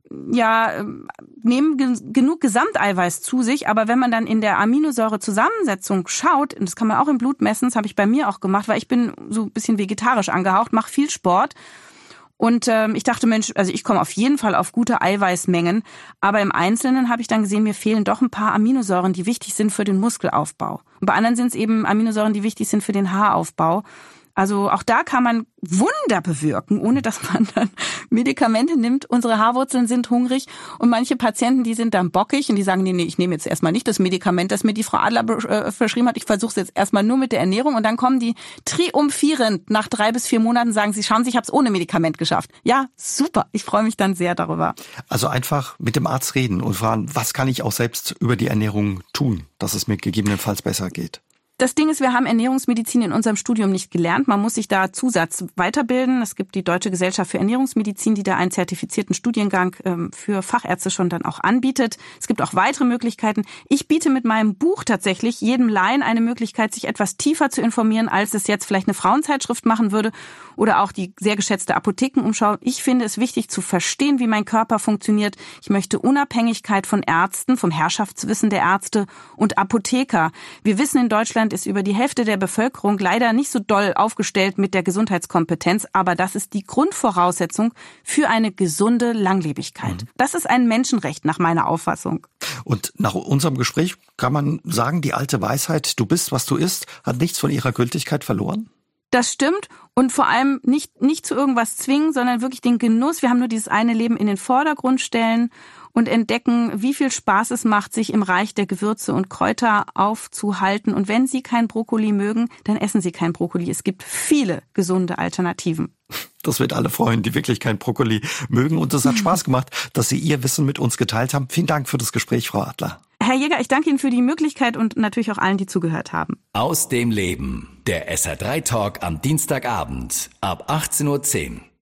ja, nehmen gen- genug Gesamteiweiß zu sich, aber wenn man dann in der Aminosäurezusammensetzung schaut, und das kann man auch im Blut messen, das habe ich bei mir auch gemacht, weil ich bin so ein bisschen vegetarisch angehaucht, mache viel Sport. Und ähm, ich dachte, Mensch, also ich komme auf jeden Fall auf gute Eiweißmengen, aber im Einzelnen habe ich dann gesehen, mir fehlen doch ein paar Aminosäuren, die wichtig sind für den Muskelaufbau. Und bei anderen sind es eben Aminosäuren, die wichtig sind für den Haaraufbau. Also auch da kann man Wunder bewirken, ohne dass man dann Medikamente nimmt. Unsere Haarwurzeln sind hungrig und manche Patienten, die sind dann bockig und die sagen, nee, nee, ich nehme jetzt erstmal nicht das Medikament, das mir die Frau Adler äh, verschrieben hat. Ich versuche es jetzt erstmal nur mit der Ernährung und dann kommen die triumphierend nach drei bis vier Monaten, sagen sie, schauen Sie, ich habe es ohne Medikament geschafft. Ja, super. Ich freue mich dann sehr darüber. Also einfach mit dem Arzt reden und fragen, was kann ich auch selbst über die Ernährung tun, dass es mir gegebenenfalls besser geht. Das Ding ist, wir haben Ernährungsmedizin in unserem Studium nicht gelernt. Man muss sich da Zusatz weiterbilden. Es gibt die Deutsche Gesellschaft für Ernährungsmedizin, die da einen zertifizierten Studiengang ähm, für Fachärzte schon dann auch anbietet. Es gibt auch weitere Möglichkeiten. Ich biete mit meinem Buch tatsächlich jedem Laien eine Möglichkeit, sich etwas tiefer zu informieren, als es jetzt vielleicht eine Frauenzeitschrift machen würde oder auch die sehr geschätzte Apothekenumschau. Ich finde es wichtig zu verstehen, wie mein Körper funktioniert. Ich möchte Unabhängigkeit von Ärzten, vom Herrschaftswissen der Ärzte und Apotheker. Wir wissen, in Deutschland ist über die Hälfte der Bevölkerung leider nicht so doll aufgestellt mit der Gesundheitskompetenz, aber das ist die Grundvoraussetzung für eine gesunde Langlebigkeit. Das ist ein Menschenrecht nach meiner Auffassung. Und nach unserem Gespräch kann man sagen, die alte Weisheit, du bist, was du isst, hat nichts von ihrer Gültigkeit verloren? Das stimmt und vor allem nicht, nicht zu irgendwas zwingen, sondern wirklich den Genuss. Wir haben nur dieses eine Leben in den Vordergrund stellen und entdecken, wie viel Spaß es macht, sich im Reich der Gewürze und Kräuter aufzuhalten. Und wenn Sie kein Brokkoli mögen, dann essen Sie kein Brokkoli. Es gibt viele gesunde Alternativen. Das wird alle freuen, die wirklich kein Brokkoli mögen. Und es hat Spaß gemacht, dass Sie Ihr Wissen mit uns geteilt haben. Vielen Dank für das Gespräch, Frau Adler. Herr Jäger, ich danke Ihnen für die Möglichkeit und natürlich auch allen, die zugehört haben. Aus dem Leben. Der S R drei Talk am Dienstagabend ab achtzehn Uhr zehn.